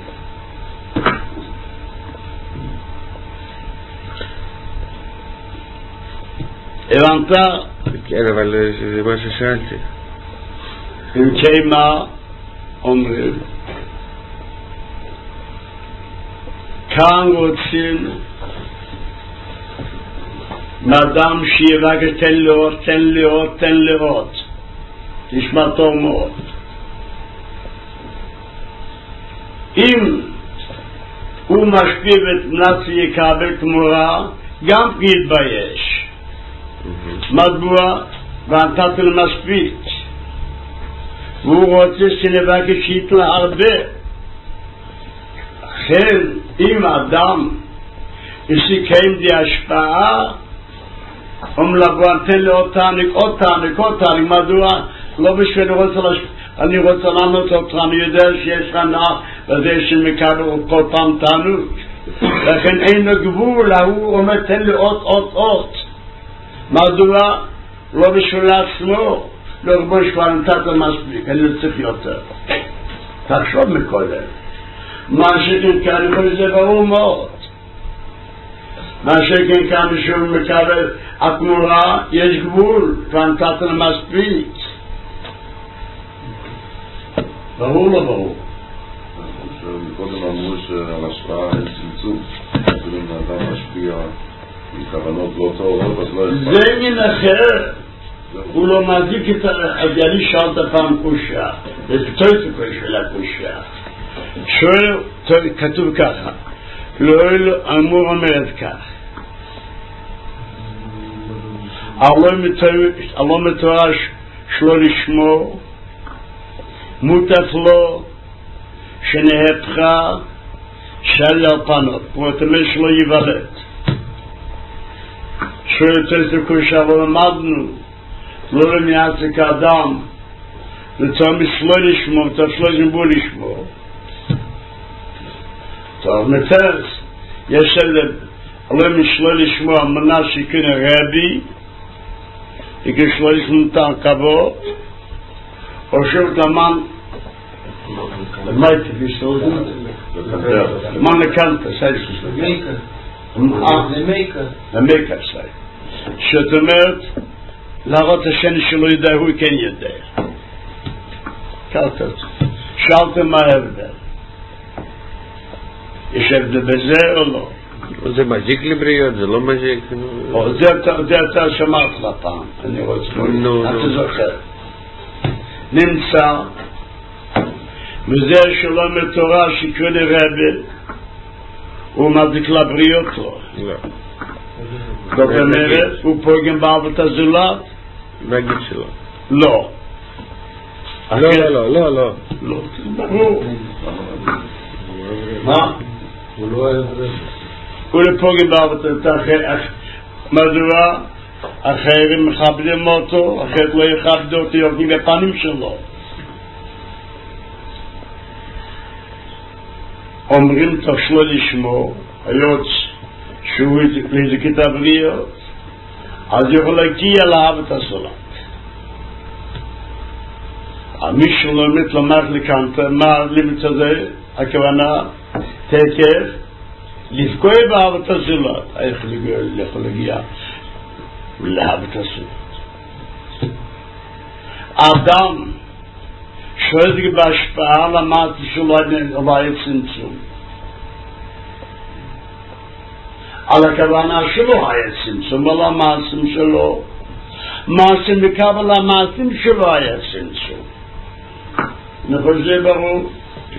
הבנת? כן, אבל זה מה ששאלתי. אם כן מה אומרים? כאן רוצים מאדם שיבקש תן לאות, תן לאות, תן לאות. תשמע טוב מאוד. אם הוא משפיע ותנס יקבל תמורה, גם יתבייש. מדוע? ונתת למספיק. והוא רוצה שנבקש שיתלה הרבה. לכן, אם אדם יסיקם די השפעה, אומרים לבוא, תן לי עוד תעניק, עוד תעניק, עוד תעניק. מדוע? לא בשביל אני רוצה להשפעה. אני רוצה לענות אותך, אני יודע שיש חנה וזה שמקבל כל פעם תענוג. לכן אין לו גבול, הוא אומר תן לי עוד עוד עוד. מדוע? לא בשביל עצמו, לא רבוש כבר נתת מספיק, אני צריך יותר. תחשוב מקודם. מה שכן כאן יכול זה ברור מאוד. מה שכן כאן שהוא מקבל התמורה, יש גבול, כבר נתת מספיק. ברור לא ברור? קודם אמרו שעל השפעה אין צמצום. אפילו אם האדם משפיע עם כוונות לא טובות, אז לא אכפת. זה מן אחר. הוא לא מזיק את אני שאלת פעם קושיה. זה פתוי תקוי של הקושיה. שואל, כתוב ככה. לא אמור אומרת כך. אלו מתואר שלא לשמור מוטף לו שנהפכה של אלפנות, כמו תמיד שלא ייוולד. שואל את הקושה, לא למדנו, לא למייצק האדם, לתמיד שלא לשמור, תפלא ג'מבו לשמור. טוב, נתרס, יש אלב, אלו משלא לשמור, מנה שכנה רבי, וכשלא לשמור תעקבו, או שוב למן למייטי בישראל למן לקנטה סייס למייקה למייקה למייקה סייס שאת אומרת להראות השני שלא ידע הוא כן ידע קלטת שאלתם מה ההבדל יש הבדל בזה או לא? זה מזיק לבריות, זה לא מזיק זה אתה שמעת לפעם אני רוצה אתה זוכר נמצא וזה שלא מתורה שקרא לרבי הוא מזיק לבריות לו זאת אומרת הוא פוגם בעבוד הזולת נגיד שלא לא לא לא לא לא לא ברור מה? הוא לא אוהב הוא לא פוגם בעבוד הזולת מדוע? אחרים מכבדים אותו, אחרת לא יכבדו אותו, יורדים בפנים שלו. אומרים תפשלו לשמור, היות שהוא להזיק את הבריות, אז יכול להגיע לאהבת הסולת. מי שלומד לומר לקנטה, מה לימד הזה? הכוונה, תקף, לפגוע באהבת הסולת. איך יכול להגיע? ולאהבת הסולת. אדם שעוסק בהשפעה למעשה שלו לא היה צמצום. על הכוונה שלו היה צמצום, על המעשים שלו. מעשים מקבל המעשים שלו היה צמצום. נכון זה ברור?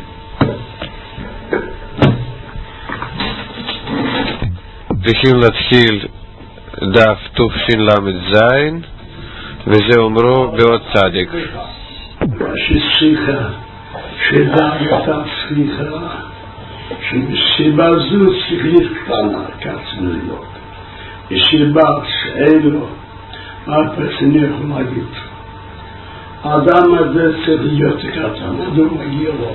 צריכים להתחיל דף תופשין למד זין וזה אומרו בעוד צדיק שסליחה שדאגתה סליחה שבסיבה זו שכלית קטנה כעצמו להיות וסיבה שאלו מה פרסני יכול להגיד האדם הזה צריך להיות קטן מדוע מגיע לו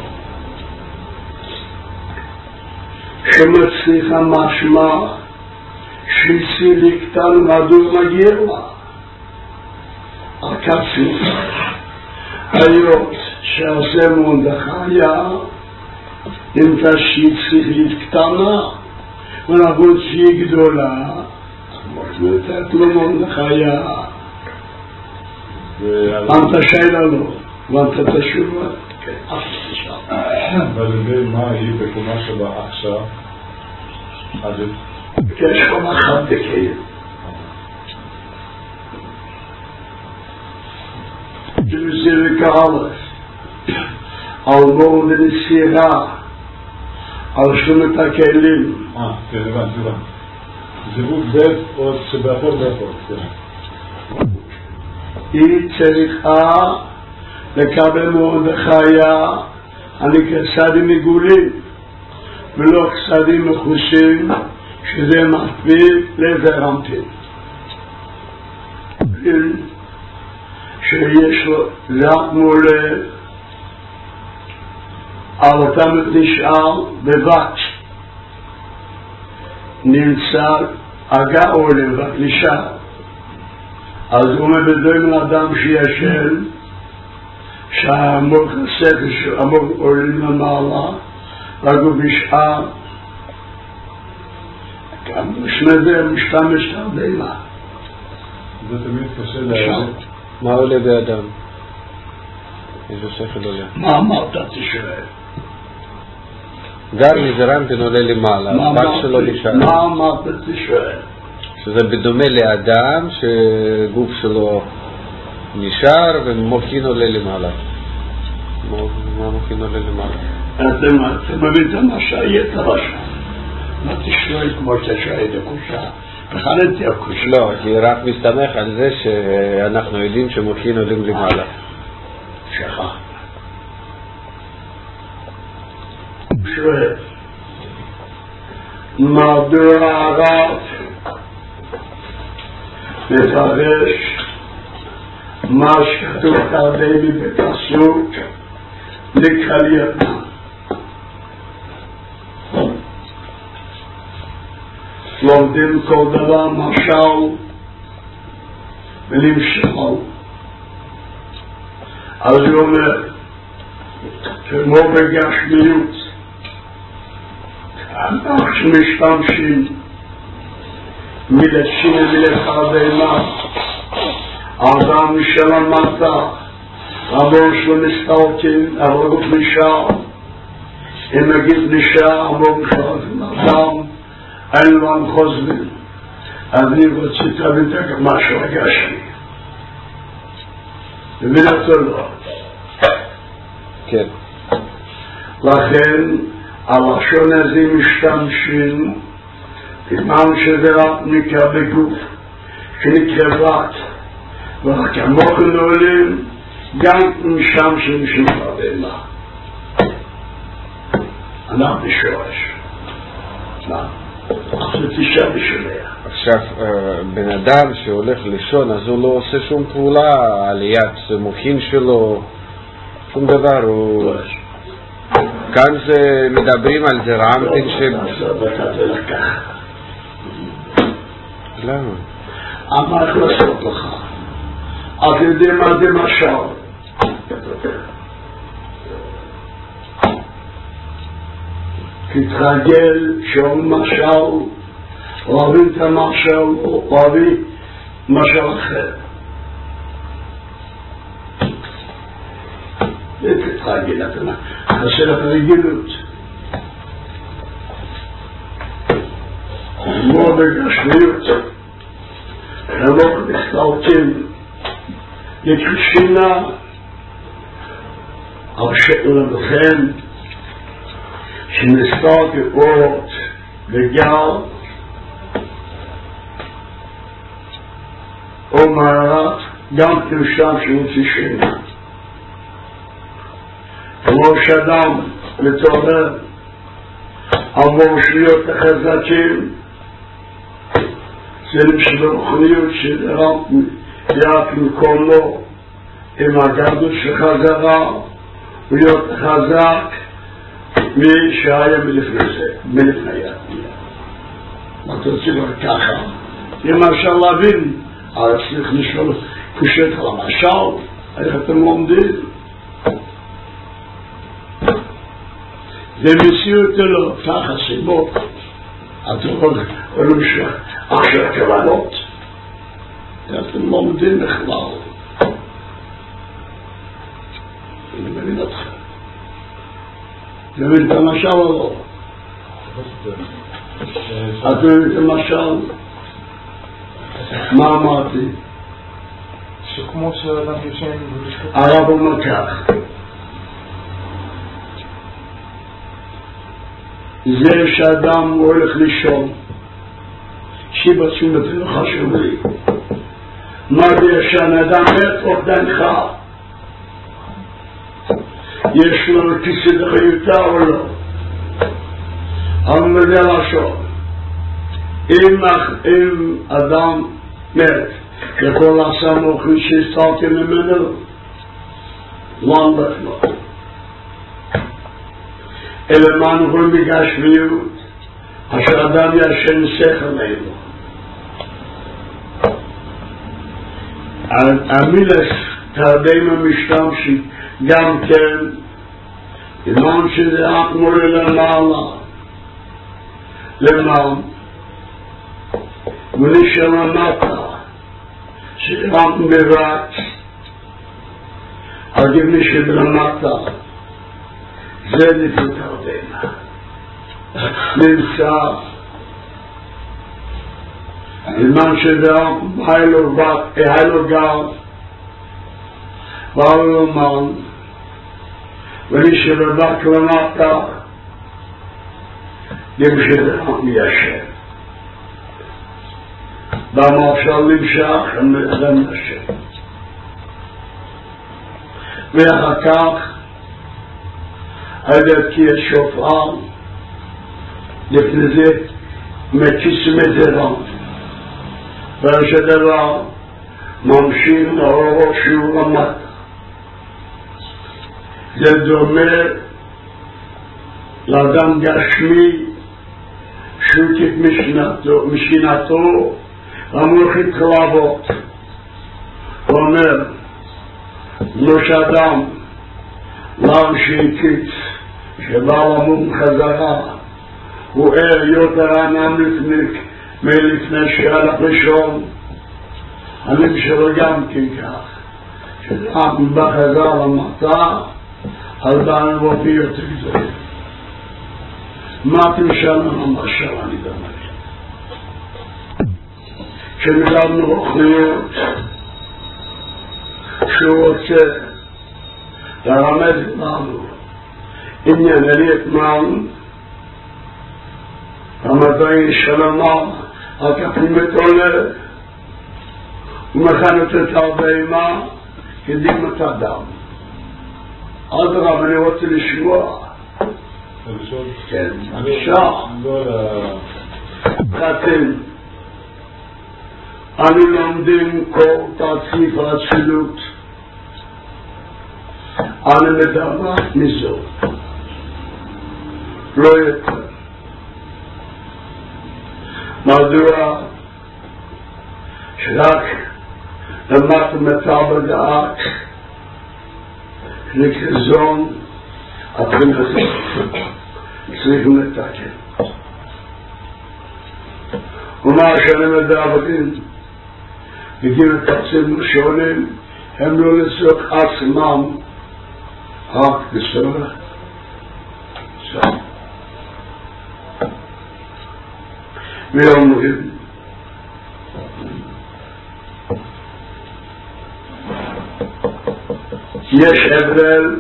שמצליחה משמע שסילי קטן מדוע מגיע לה הקצין היות שעושה מונדחיה עם תשית שכלית קטנה ונעבוד שהיא גדולה אמרת לתת לו מונדחיה ואתה שאלה לו ואתה תשובה ועל ידי מה היא בקומה שלה עכשיו יש כל אחד בקיר. שזה כאלף, על מורד הנסירה, על שלומת הכלים. אה, כן, הבנתי, הבנתי. זיווג בית או שבאחר באחר, כן. היא צריכה לקבל מרדכיה הנקרא סדים עיגולים ולא סדים מכוסים, שזה מקביל לזעיר אנפין. שיש לו רק מולה על אותם נשאר בבת נמצא אגע עולם בת נשאר, אז הוא מבדוי מן אדם שישן שהמור חסך שהמור עולים למעלה רגו בשאר גם משמדה משתמש תרדימה. זה תמיד קשה להגיד מה עולה באדם? איזה שכל עולה? מה אמרת תשאל? גר מזרנטין עולה למעלה, רק שלא נשאר. מה אמרת תשאל? שזה בדומה לאדם שגוף שלו נשאר ומוחין עולה למעלה. מה מוחין עולה למעלה? אתם מבין את המשל יתר השם. מה תשאל כמו שתשאל את הקושה? בחנתי הקושה. לא, כי רק מסתמך על זה שאנחנו יודעים שמוחין עולים למעלה. שכח. שואל, מדוע הרב מפרש מה שכתוב תרדמי בפסוק לקלייתה? לומדים כל דבר משל ולמשל. אז הוא אומר כמו בגשמיות אנחנו משתמשים מלשין ולחרדמה אדם של המטה רבו שלו מסתלקים הרבות נשאר אם נגיד נשאר רבו נשאר אדם אין לו חוזרים. אני רוצה תבין תקף משהו הגשמי מבין אותו לא? כן. לכן הלשון הזה משתמשים בזמן שזה רק נקרא בגוף שנקרא בת ורק המוחן עולים גם משתמשים של חרדמה. אנחנו שורש מה? זה תשעה בשוליה. עכשיו, בן אדם שהולך לישון אז הוא לא עושה שום פעולה עליית מוחין שלו, שום דבר. הוא... כאן זה מדברים על זה רעמתין של... למה? אמר איך לעשות לך? אתה יודע מה זה משל? תתרגל שאום משל אוהבים את המשל אוהבים משל אחר תתרגל אתה חסר לך רגילות כמו בגשמיות לא מסתלקים לקשינה על שאלה לכם שנסתלק אורות לגל או מערת גם תרשם שמוציא שינה כמו שאדם מתעורר עבור שליות החזקים זה שבמכוניות שרק ירק מקומו עם הגדול שחזרה ולהיות חזק מי שהיה מלפני זה, מלפני יד. מה אתה רוצה כבר ככה? אם אפשר להבין, אז צריך לשאול קושט על המשל, איך אתם לומדים? זה מציאות לא, ככה סיבות. אתם יכולים לשאול, עכשיו כוונות. אתם לומדים בכלל. אני מבין אתכם. זה מבין את המשל או לא? אז למשל, מה אמרתי? שכמו שאדם ישן הרב אומר כך, זה שאדם הולך לישון, שיבה תשומת לב חשוב לי, מה זה שהאדם מת אובדנך? יש לו כיסא דחיותה או לא? אבל זה לשון, אם אדם מת ככל עשה מוכן שהסתרתי ממנו, לא בכלו. אלא מה אנחנו בגשמיות, אשר אדם ישן שכל אלו. המילס תרדינו משתמשים גם כן, למען שזה כמו למעלה, למען, ולשם למטה, שרק מבט, על גבי שבלמטה, זה לפי תרדינה. נמצא, למען שזה רק היילו גב, ואו למען, ולשם לבק למטה, גם שזה רק מיישב. במה אפשר למשך אדם נשם. ואחר כך עד כי השופר לפני זה מקיס מזרם והשדבר ממשיך לאורו שהוא למד. זה דומה לאדם גשמי שהוא כמשנתו משינתו המולכית לעבוד. הוא אומר, לא שאדם, לא שהקיץ, שבא למום חזרה, הוא ער יותר ענם לפני, מלפני שהלך ראשון, הלב שלו גם כן כך, שאדם בא חזר למטה, על דן ואופי יותר גדול. מה תמשלנו המשל אני דמי? כשמדברנו רוחניות שהוא רוצה לרמז לנו עניין עליית מן המדעי שלמה על כפים מתעולה ומכנת את הבהמה כדגמת אדם. עד רב אני רוצה לשמוע כן, עכשיו חתם אני לומדים כל תציף האצילות אני מדבר מזו לא יותר מדוע שרק למדת מטה בדעת לכזון הפרנסית צריכים לתקן ומה שאני מדברים בגין התקציב ראשונים הם לא לצורך עצמם רק לצורך שם ואומרים יש הבדל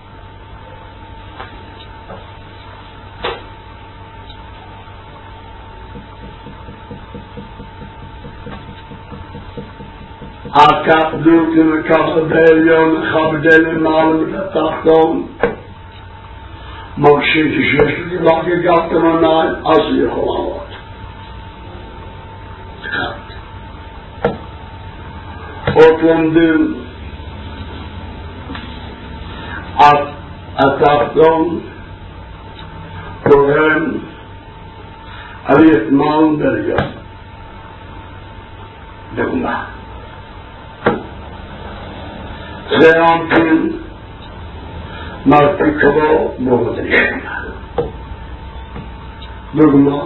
הקפדות ומקפד בעליון מכבד למעלה מתחתון מרשים שיש לי רק הגעתם עיניים אז הוא יכול לעמוד עוד לומדים התחתון קוראים עליית מעל בעליון דוגמה זה עמתים מרפיק לו בודרישם דוגמה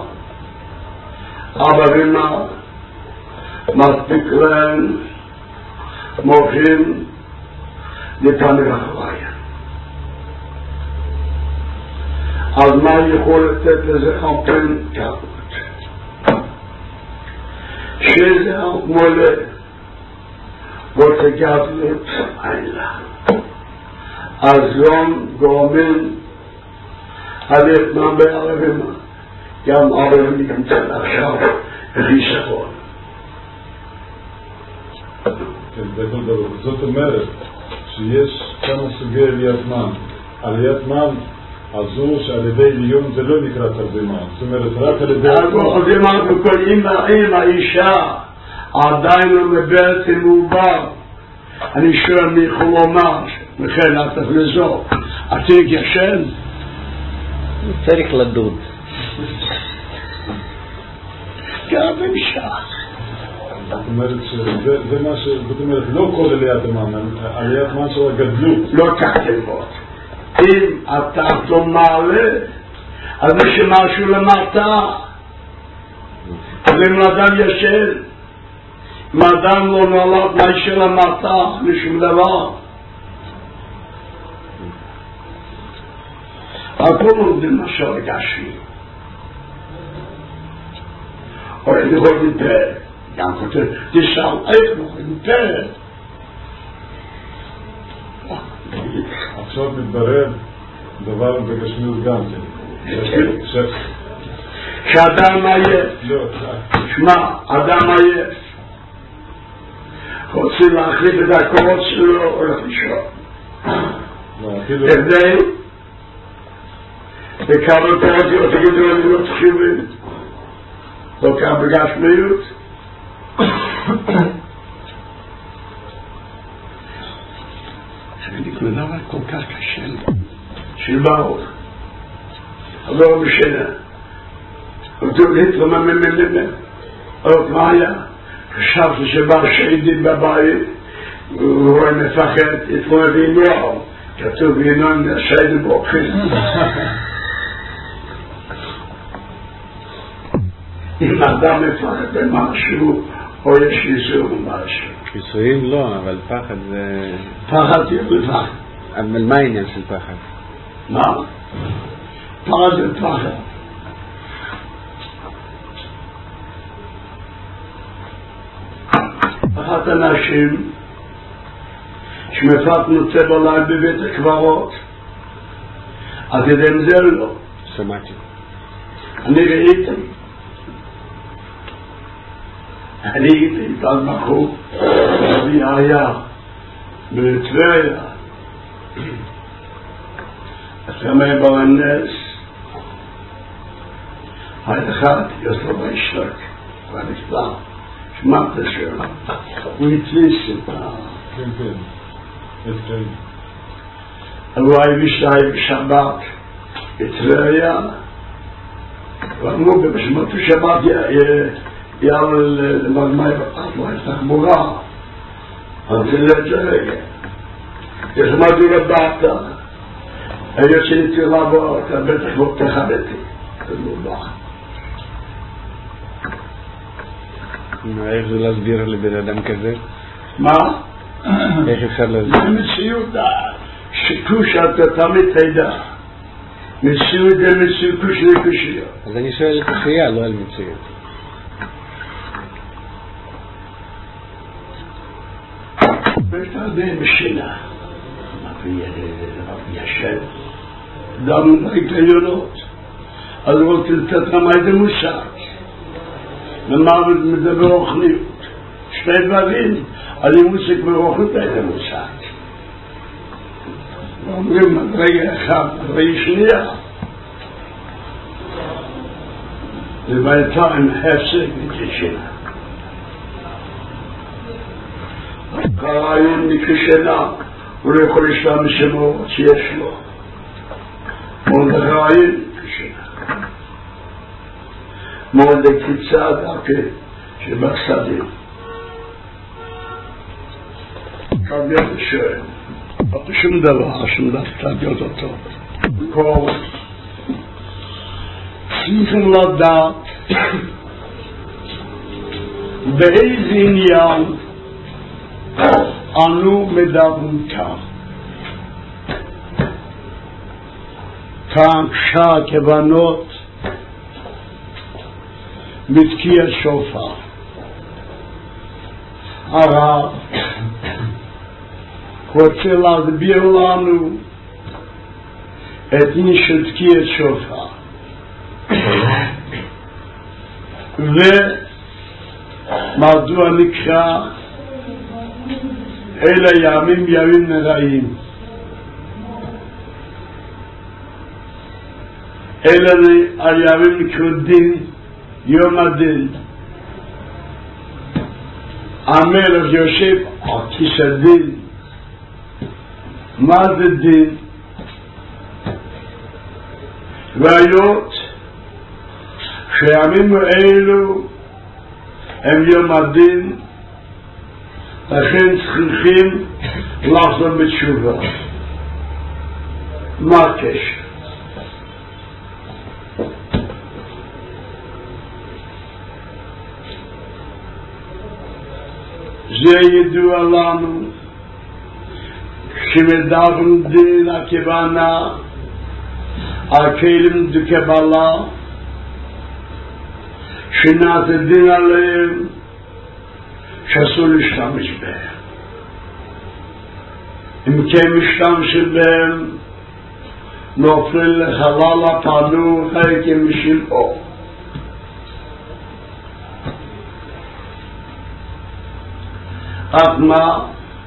אברימה מרפיק להם מוחים לפני החוויה אז מה יכול לתת לזה חמפן כמות? שזה מולה ותגבלות אילה. אז יום גורמים על יתנם בערבים, גם ערבים נמצא עכשיו בחיסכון. זאת אומרת שיש כמה סוגי עליית מן. עליית מן הזו שעל ידי עליון זה לא נקרא תרדמה, זאת אומרת רק על ידי... תרדמה בכל אם האישה עדיין לא מדברת עם עובר, אני שואל מי יכול לומר, וכן אל תפלזו, עתיק ישן? צריך לדוד. גם במשך. זאת אומרת שזה מה ש... זאת אומרת לא כל עליית מן, עליית מן של הגדלות. לא כך תלמוד. אם אתה לא מעלה, אז מי שמשהו למטה, אז אם אדם ישן, אם אדם לא נולד משהו למטה, משום דבר. הכל עובדים משהו לגשמי. או אני יכול להתפרד, גם כותב, תשאל איך נוכל להתפרד. עכשיו מתברר דבר בגשמיות גם כן. שאדם עייף, שמע, אדם עייף, רוצים להחליף את הקורות שלו, הולך לישון. כדי וכמה קורות תגידו אני לא תחשיבים, לא כאן בגשמיות. זה דבר כל כך קשה של ברוך, אבל לא משנה. אותו להתרומם ממנו, עוד מה היה? חשבתי שבא שהידים בבית, הוא רואה מפחד, התרומם וינועו, כתוב וינועו שהידים בורחים. אם אדם מפחד במשהו, או יש ייסור במשהו. ייסורים לא, אבל פחד זה... פחד יש לפחד. אבל מה העניין של פחד? מה? פחד זה פחד. אחת אנשים שמפת נוצא בלילה בבית הקברות, אז ידעים זה לא. שמעתי. אני ראיתי. אני הייתי איתן מחור, אבי היה בטבריה. הסמי ברנס, היה אחד, יש לו בישלק, ונפלא, שמעת שלו, הוא התליס את ה... כן, כן, את כן. הוא היה בשעי בשבת, בטבריה, ואמרו במשמעתו שבת יאללה למגמי בקטלה, תחבורה, אז זה לג'רגע. יש מדו לבטה, היו שניתי לבוא, אתה בטח לא תחבטי, זה מובע. איך זה להסביר לבן אדם כזה? מה? איך אפשר להסביר? זה מציאות, שיקוש אתה תמיד תדע. מציאות זה מציאות קוש לקושיות. אז אני שואל את החייה, לא על מציאות. ויש הרבה משינה. ישן. דם היגיונות. אז רוצים לתת למה איזה מושג. ומוות מזה ברוחניות. שני דברים, אני מושג ברוחניות איזה מושג. ואומרים, רגע אחד, רגע שנייה. ובינתיים הפסק נקשינה. הרעיון נקשינה, הוא לא יכול לשלם בשמו שיש לו. מאוד הרעיון נקשינה. מאוד לקריצה דרכי שבקסדים. כרגע שואל. שום דבר, שום דבר, תגיד אותו. כל צריכים לדעת באיזה עניין אנו מדברים כאן. כאן שאר כוונות מתקיע שופר. הרב רוצה להסביר לנו את מי שתקיע שופר, ומדוע נקרא אלה ימים ימים נראים. אלה הימים נקראו דין, יום הדין. המלך יושב על כיסא דין. מה זה דין? והיות שהימים האלו הם יום הדין, לכן צריכים לחזור בתשובה. מה הקשר? זה ידוע לנו שמדברים דין הכוונה על כלים דקבלה שנעשה דין עליהם שאסור להשתמש בהם. אם כן משתמשים בהם נופלים לחלל הפנוי חלקים משלו. אך מה?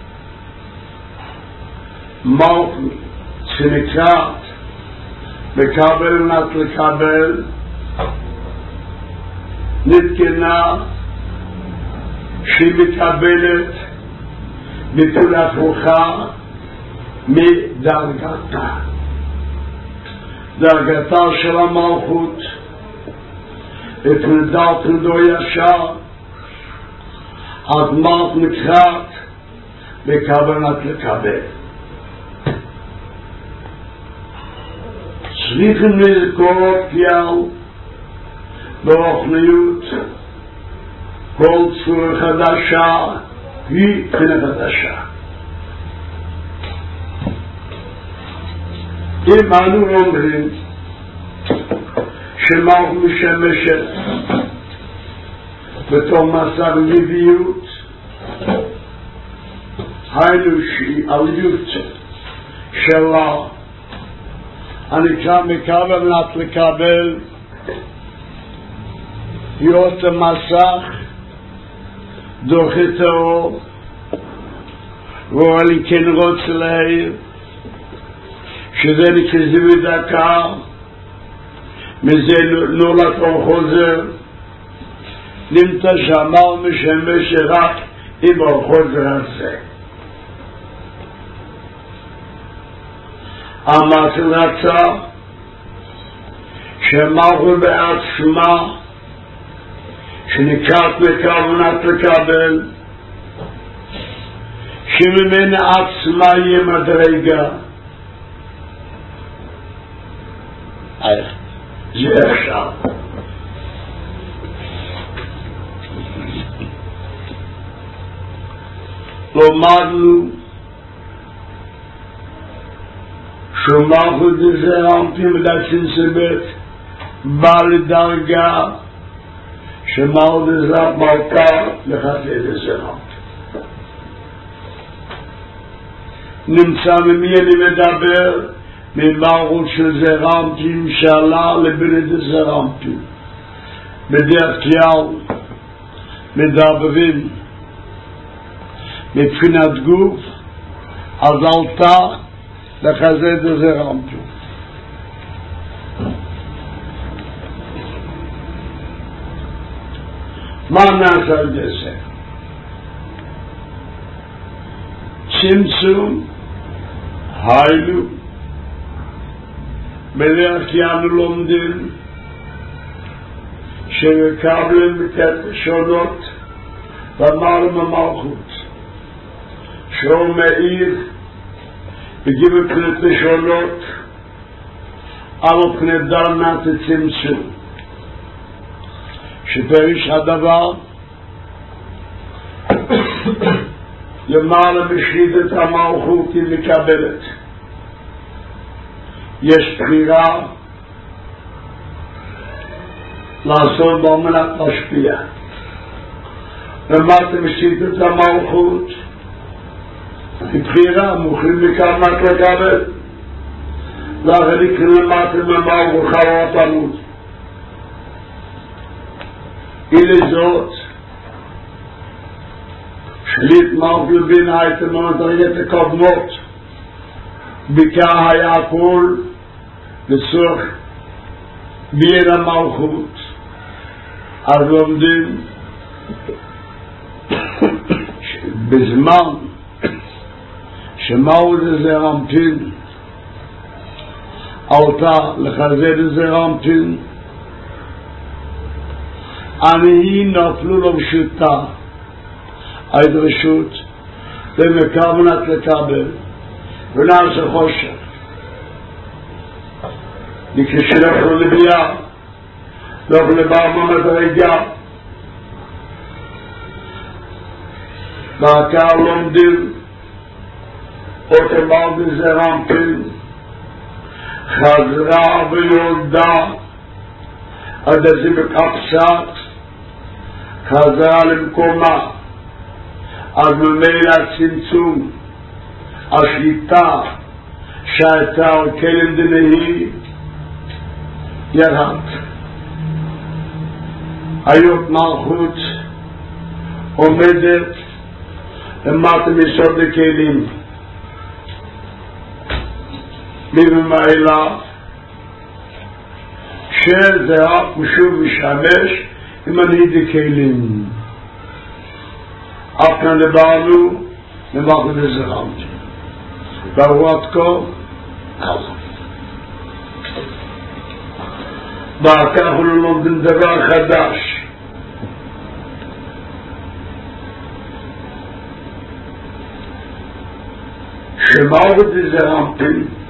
מלך שנקרא מקבל נת לקבל נתקנה שהיא מקבלת ביטול הפוכה מדרגתה. דרגתה של המלכות התנדלת נדו ישר, אז מלך נקראת בכוונת לקבל. צריכים לזכור כלל ברוחניות כל צורה חדשה היא בחינה חדשה. אם אנו אומרים שמלך משמשת בתור מסע נביאות, היינו שהיא עליות שלה הנקרא מכוונת לקבל, להיות המסך דוחה טהור, ואני כן רוצה להעיר שזה נקרא זיוי דקה, מזה נולד אור חוזר, נמצא שאמר משמש רק עם אור חוזר הזה. אמרתי רצה שמלכות בעצמה שנקראת מכוונת לקבל, שממנה עצמה יהיה מדרגה. זה עכשיו לומדנו שמלכות דזרעמתי מדעצין סבט בעל דרגה שמלכות דזרעמת מלכה לחסי דזרעמתי. נמצא ממי אני מדבר? ממלכות של זרעמתי משאלה לבין דזרעמתי. בדרך כלל מדברים מבחינת גוף, אז עלתה לחזה דזרעמתי. מה נעשה על זה? צמצום, היינו, בדרך כלל לומדים שמקבלים שונות במעלה המלכות, שהוא מאיר בגיל מבחינת שונות על מבחינת דרנת צמצום, שפריש הדבר למעלה בשליטת המלכות היא מקבלת, יש בחירה לעשות בו מנת משפיע. למטה משיטת המלכות, בחירה מוכרים מכאן רק לקבל. לכן יקרא למטה ממלכות חלו הפנות. אלה זאת, שליט מלכות בין הייתם המדרגת הקודמות, בעיקר היה הכל לצורך בין המלכות. אז לומדים בזמן שמאוד זה רמפין עלתה לחזד זה רמפין, עניים נפלו לו בשוטה ההדרשות ומכוונת לקבל ונעשה חושך וכשלכו לביאה לא לבמה מדרגה בעיקר לומדים אותם על בזה רמפין חזרה ויולדה עד זה בקפסת חזרה למקומה אז ממילא הצמצום השליטה שהייתה על כלם דנהי ירד. היות מלכות עומדת למטה מסוד לכלים ממילא שזה רק משוב משמש עם הנהיד כלים. אף כאן דיברנו למלכות הזרמת ברוח כה הלאה. וכך הוא לומדים דבר חדש שמלכות הזרמת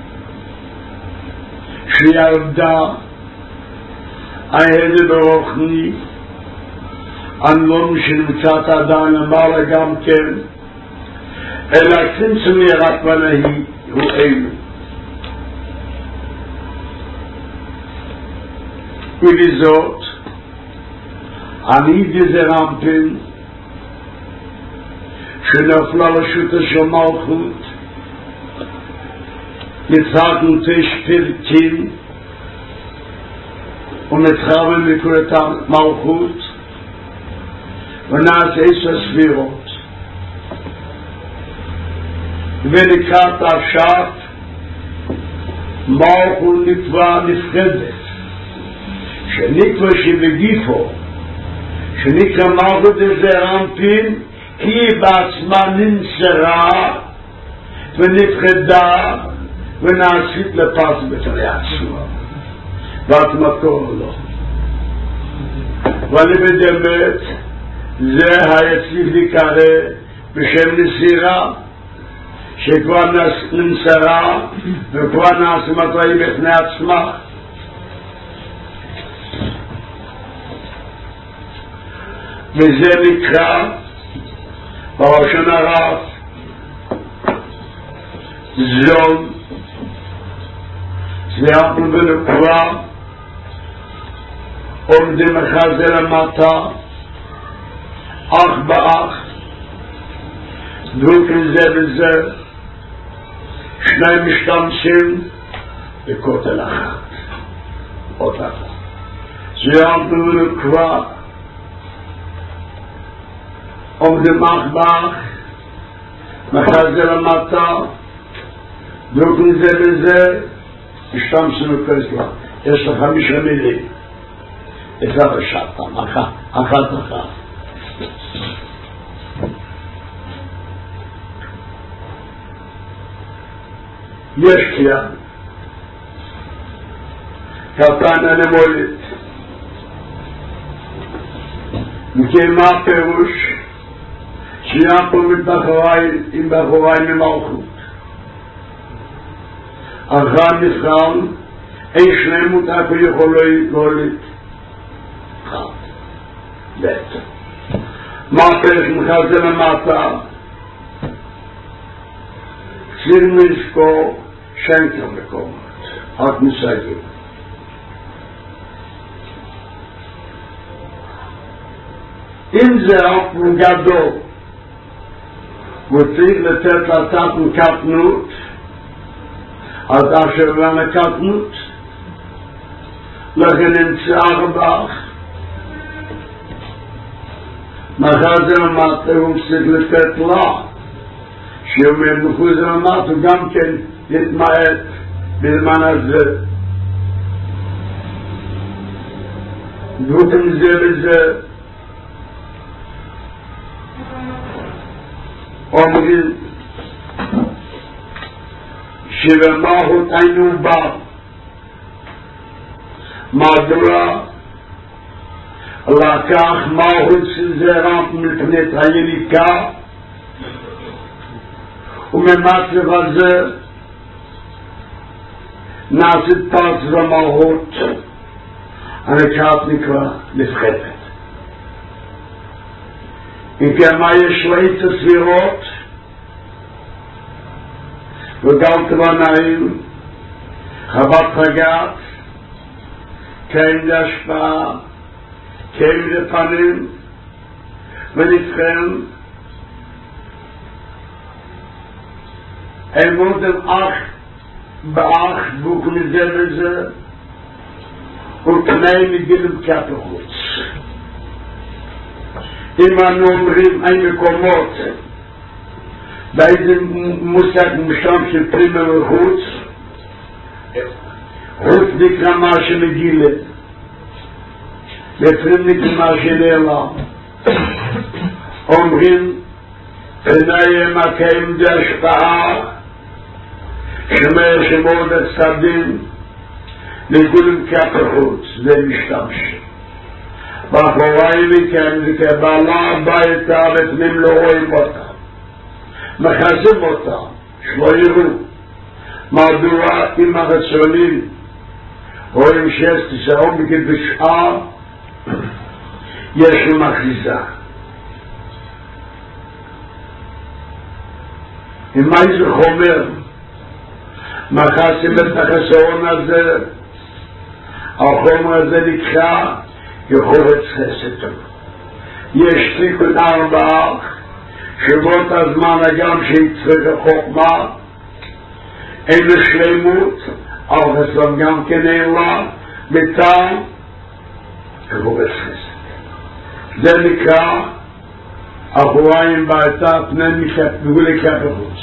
שירדה ההד ברוחני הנלון שנמצאת עדיין למעלה גם כן אלא צמצום ירק ונהי הוא אלו ולזאת אני גזרמפין שנפלה לשוטה של מלכות מצחקנו תש פרקים ומתחרבים לקראת המלכות ונעשה עשר ספירות ולקראת עכשיו מלכות נקבע נפרדת שנקבע שבגיפו שנקרא מלכות הזרמפין היא בעצמה ננסרה ונפרדה ונעשית לפס בתרי עצמה ואת מקור לו ואני בדמת זה היציב לקרא בשם נסירה שכבר ננסרה וכבר נעשה מטרי בפני עצמה וזה נקרא בראשון הרב זון סליחנו בנקבה עומדים אחד זה למטה אח באח דרוק לזה וזה שניים משתמשים בכותל אחת אותה סליחנו בנקבה עומדים אח באח אחד זה למטה דרוק לזה וזה השתמשנו כסלה, יש לך חמישה מילים, אחד השעתם, אחת, אחת אחת. יש קריאה, קטן הנמולת, מכן מה הפירוש? שיהיה פה מבחוריי, עם בחוריי ממלכות. אחר נבחר, אין שלמות איפה יכולוי גולית. אחד. בית. מה הפרק מחזה למטה? ציר נזכור שאין כאן מקומות. רק מסייגים. אם זה אופן גדול וצריך לתת לתתנו קטנות, אז אשר לנו קטנות לכן נמצא רבך מאחר זה למטה הוא צריך לתת לה שאומר מחוז למטה הוא גם כן יתמעט בזמן הזה דבותם זה וזה אומרים שבמהות היינו בה מדוע לקח מהות שזרם מלפני היניקה וממצב הזה נעשית פס במהות הנקראת נקרא נפחתת אם כן מה יש להיט הסבירות וגם כוונאים חוות חגת קיים להשפעה קיים לפנים ונתכם אמודם אח באח בוק מזה וזה וקנאי מגילם כפי חוץ אם אנו אומרים אין מקומות באיזה מושג משם של פרימה וחוץ חוץ נקרא מה שמגילה לפרים נקרא מה שנעלה אומרים פנאי מקיים דה השפעה שמר שמוד הצדדים לגולם כפי חוץ זה משתמש באחורי מכן זה כבעלה הביתה ופנים לא רואים אותה מחזים אותה שלא יראו מדוע עם הרצונים רואים שיש תשאום בגלל בשעה יש לו מכריזה עם מה זה חומר מחזים את החסרון הזה החומר הזה נקרא כחורץ חסד יש תיקון ארבעה שבאות הזמן הגם שיצריך החוכמה אין לשלימות אבל חסם גם כן אין לה בטעם כחורץ חסד זה נקרא אחוריים בעתה פני מגולי כפי חוץ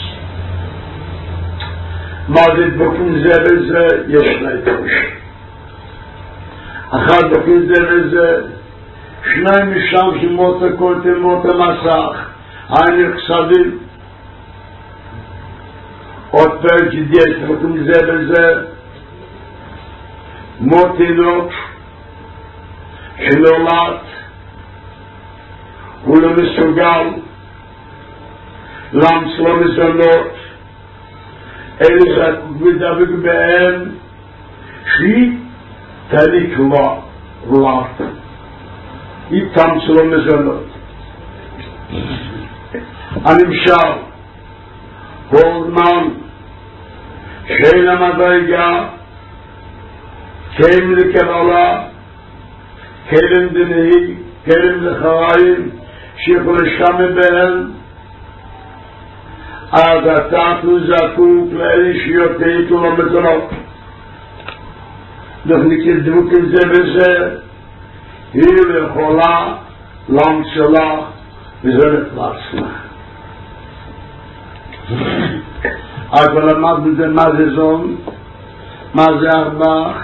מה זה דבוקים זה וזה יש לה תחוש אחד דבוקים זה וזה שניים משם שמות הקולטים מות המסך היינו חסדים עוד פרק שדיש דבוקים זה וזה מות תינוק שנולד הוא לא מסוגל למס לא מזונות אלה שדבק בהם שהיא תליק לא ולאט איתם שלא מזונות הנמשל כל זמן שאין המדרגה קיים לקבלה קיים דנהי קיים לחראים שיכול לשם בהם אז אתה זקוק לאלה שיותר לא מזונות נכניס דבוקים זה וזה היא יכולה להמצלה וזונת לעצמה אבל למד בזה מה זה זון מה זה ארבע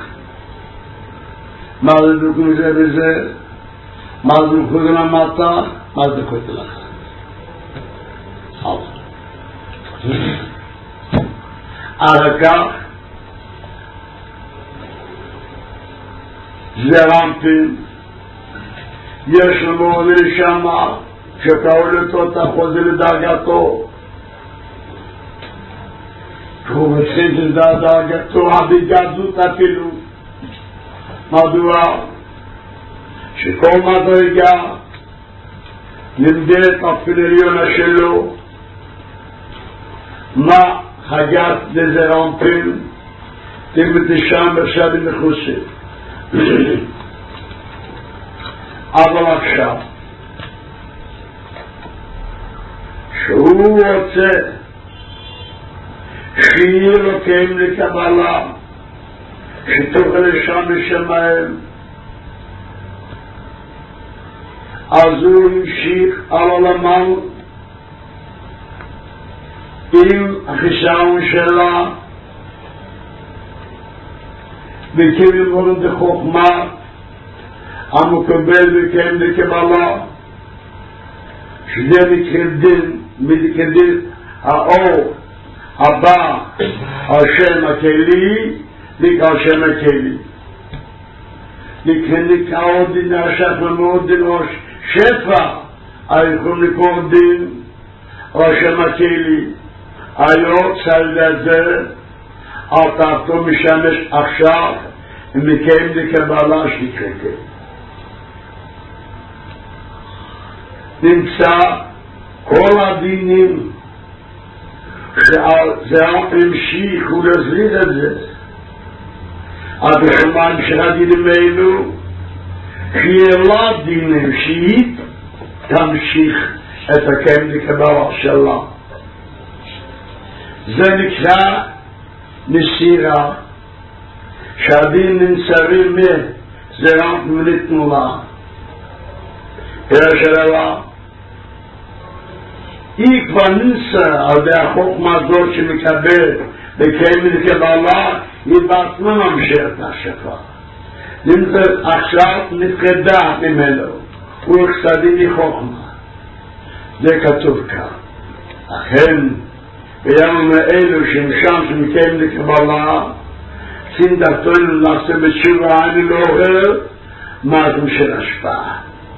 מה זה דבוקים זה וזה מה זה מחוז למטה מה זה כותל לך אחר כך זרמפים יש לנו נשמה שפעולתו תחוז לדרגתו הוא מצחיק לדרגתו הבגדות אפילו מדוע שכל מדרגה נמדדת אפילו עליונה שלו מה חגת לזרמפים תלמדשם עכשיו מחוסר. אבל עכשיו שהוא רוצה שיהיה לו קיים לקבלה שתוכל לשם בשמיים, אז הוא המשיך על עולמן עם החיסרון שלה וקיים עולם דחוכמה המקבל וקיים לקבלה, שזה מקרדין מקרדין האור הבא השם הכלי נקרא שם הכלי, נקרא עוד דין השך ומאוד דין ראש שפע, היכולים לקרוא דין השם הכלי היום צלד הזה אתה תום משמש עכשיו ומקיים לקבלה שתקרקה. נמצא כל הדינים שזה המשיך ולהזריד את זה עד השמן שהדינים האלו שיהיה לה דינים שהיא תמשיך את הקיים לקבלה שלה. זה נקרא נסירה שהדין נמצרים זה רק מניתנו לה אלא שלה היא כבר ננסה על די החוכמה הזאת שמקבל בקיים לקבלה היא בעצמה ממשיכת השפע נמצאת עכשיו נפקדה ממנו הוא חסדי מחוכמה. זה כתוב כאן אכן בימים האלו שמשם שמקיים לקבלה צין דתנו לעשה בתשובה אני לא אוהב מעטם של השפעה.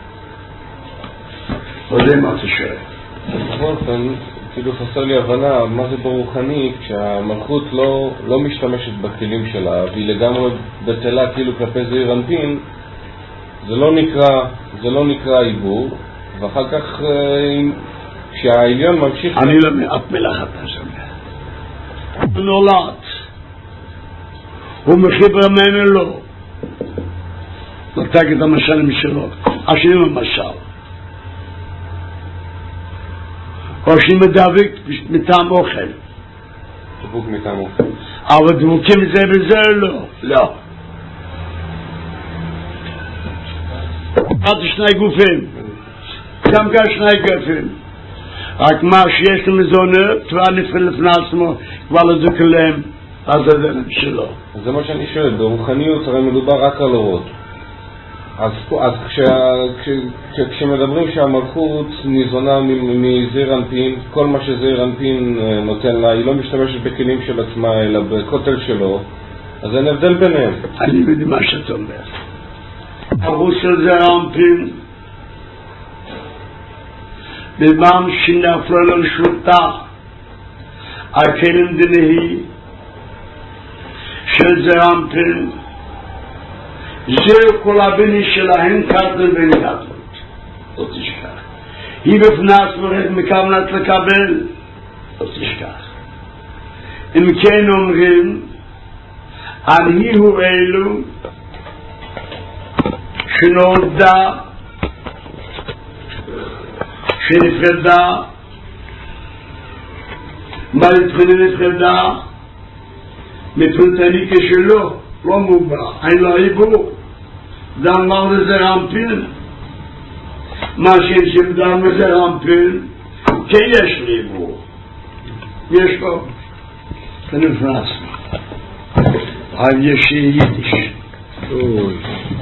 וזה מה ששואל נכון, כאילו חסר לי הבנה מה זה ברוחני כשהמלכות לא, לא משתמשת בכלים שלה והיא לגמרי בטלה כאילו כלפי זעיר אנפין, זה לא נקרא זה לא נקרא עיבור, ואחר כך כשהעליון ממשיך אני לא מעט מלאכת השמח הוא נולד הוא מחיבר ממנו לו נתק את המשל משלו השני המשל או שהיא מדבק מטעם אוכל דבוק מטעם אוכל אבל דבוקים זה וזה לא לא עד שני גופים גם כאן שני גופים רק מה שיש למזונה כבר נפרד לפני עצמו כבר לזוק אליהם אז זה שלו. זה מה שאני שואל, ברוחניות הרי מדובר רק על אורות אז, אז כשה, כש, כש, כשמדברים שהמלכות ניזונה מזעיר אנפין, כל מה שזעיר אנפין נותן לה, היא לא משתמשת בכלים של עצמה אלא בכותל שלו, אז אין הבדל ביניהם. אני יודע מה שאתה אומר. הרוס של זעיר אנפין בבם שנפלו לו שרוטה הכלים דנהי של זעיר אנפין זה כל הביני שלהם קטל ונקטלות לא תשכח היא בפני עצמך מכוונת לקבל לא תשכח אם כן אומרים אני הוא אלו שנולדה שנפרדה מה נתחילה נפרדה מפרטני כשלו לא מובע, אין לו עיבור דאמר לזעיר אנפין מה שאין שמדם לזעיר אנפין כן יש לי עיבור יש לו זה נפרס אבל יש יידיש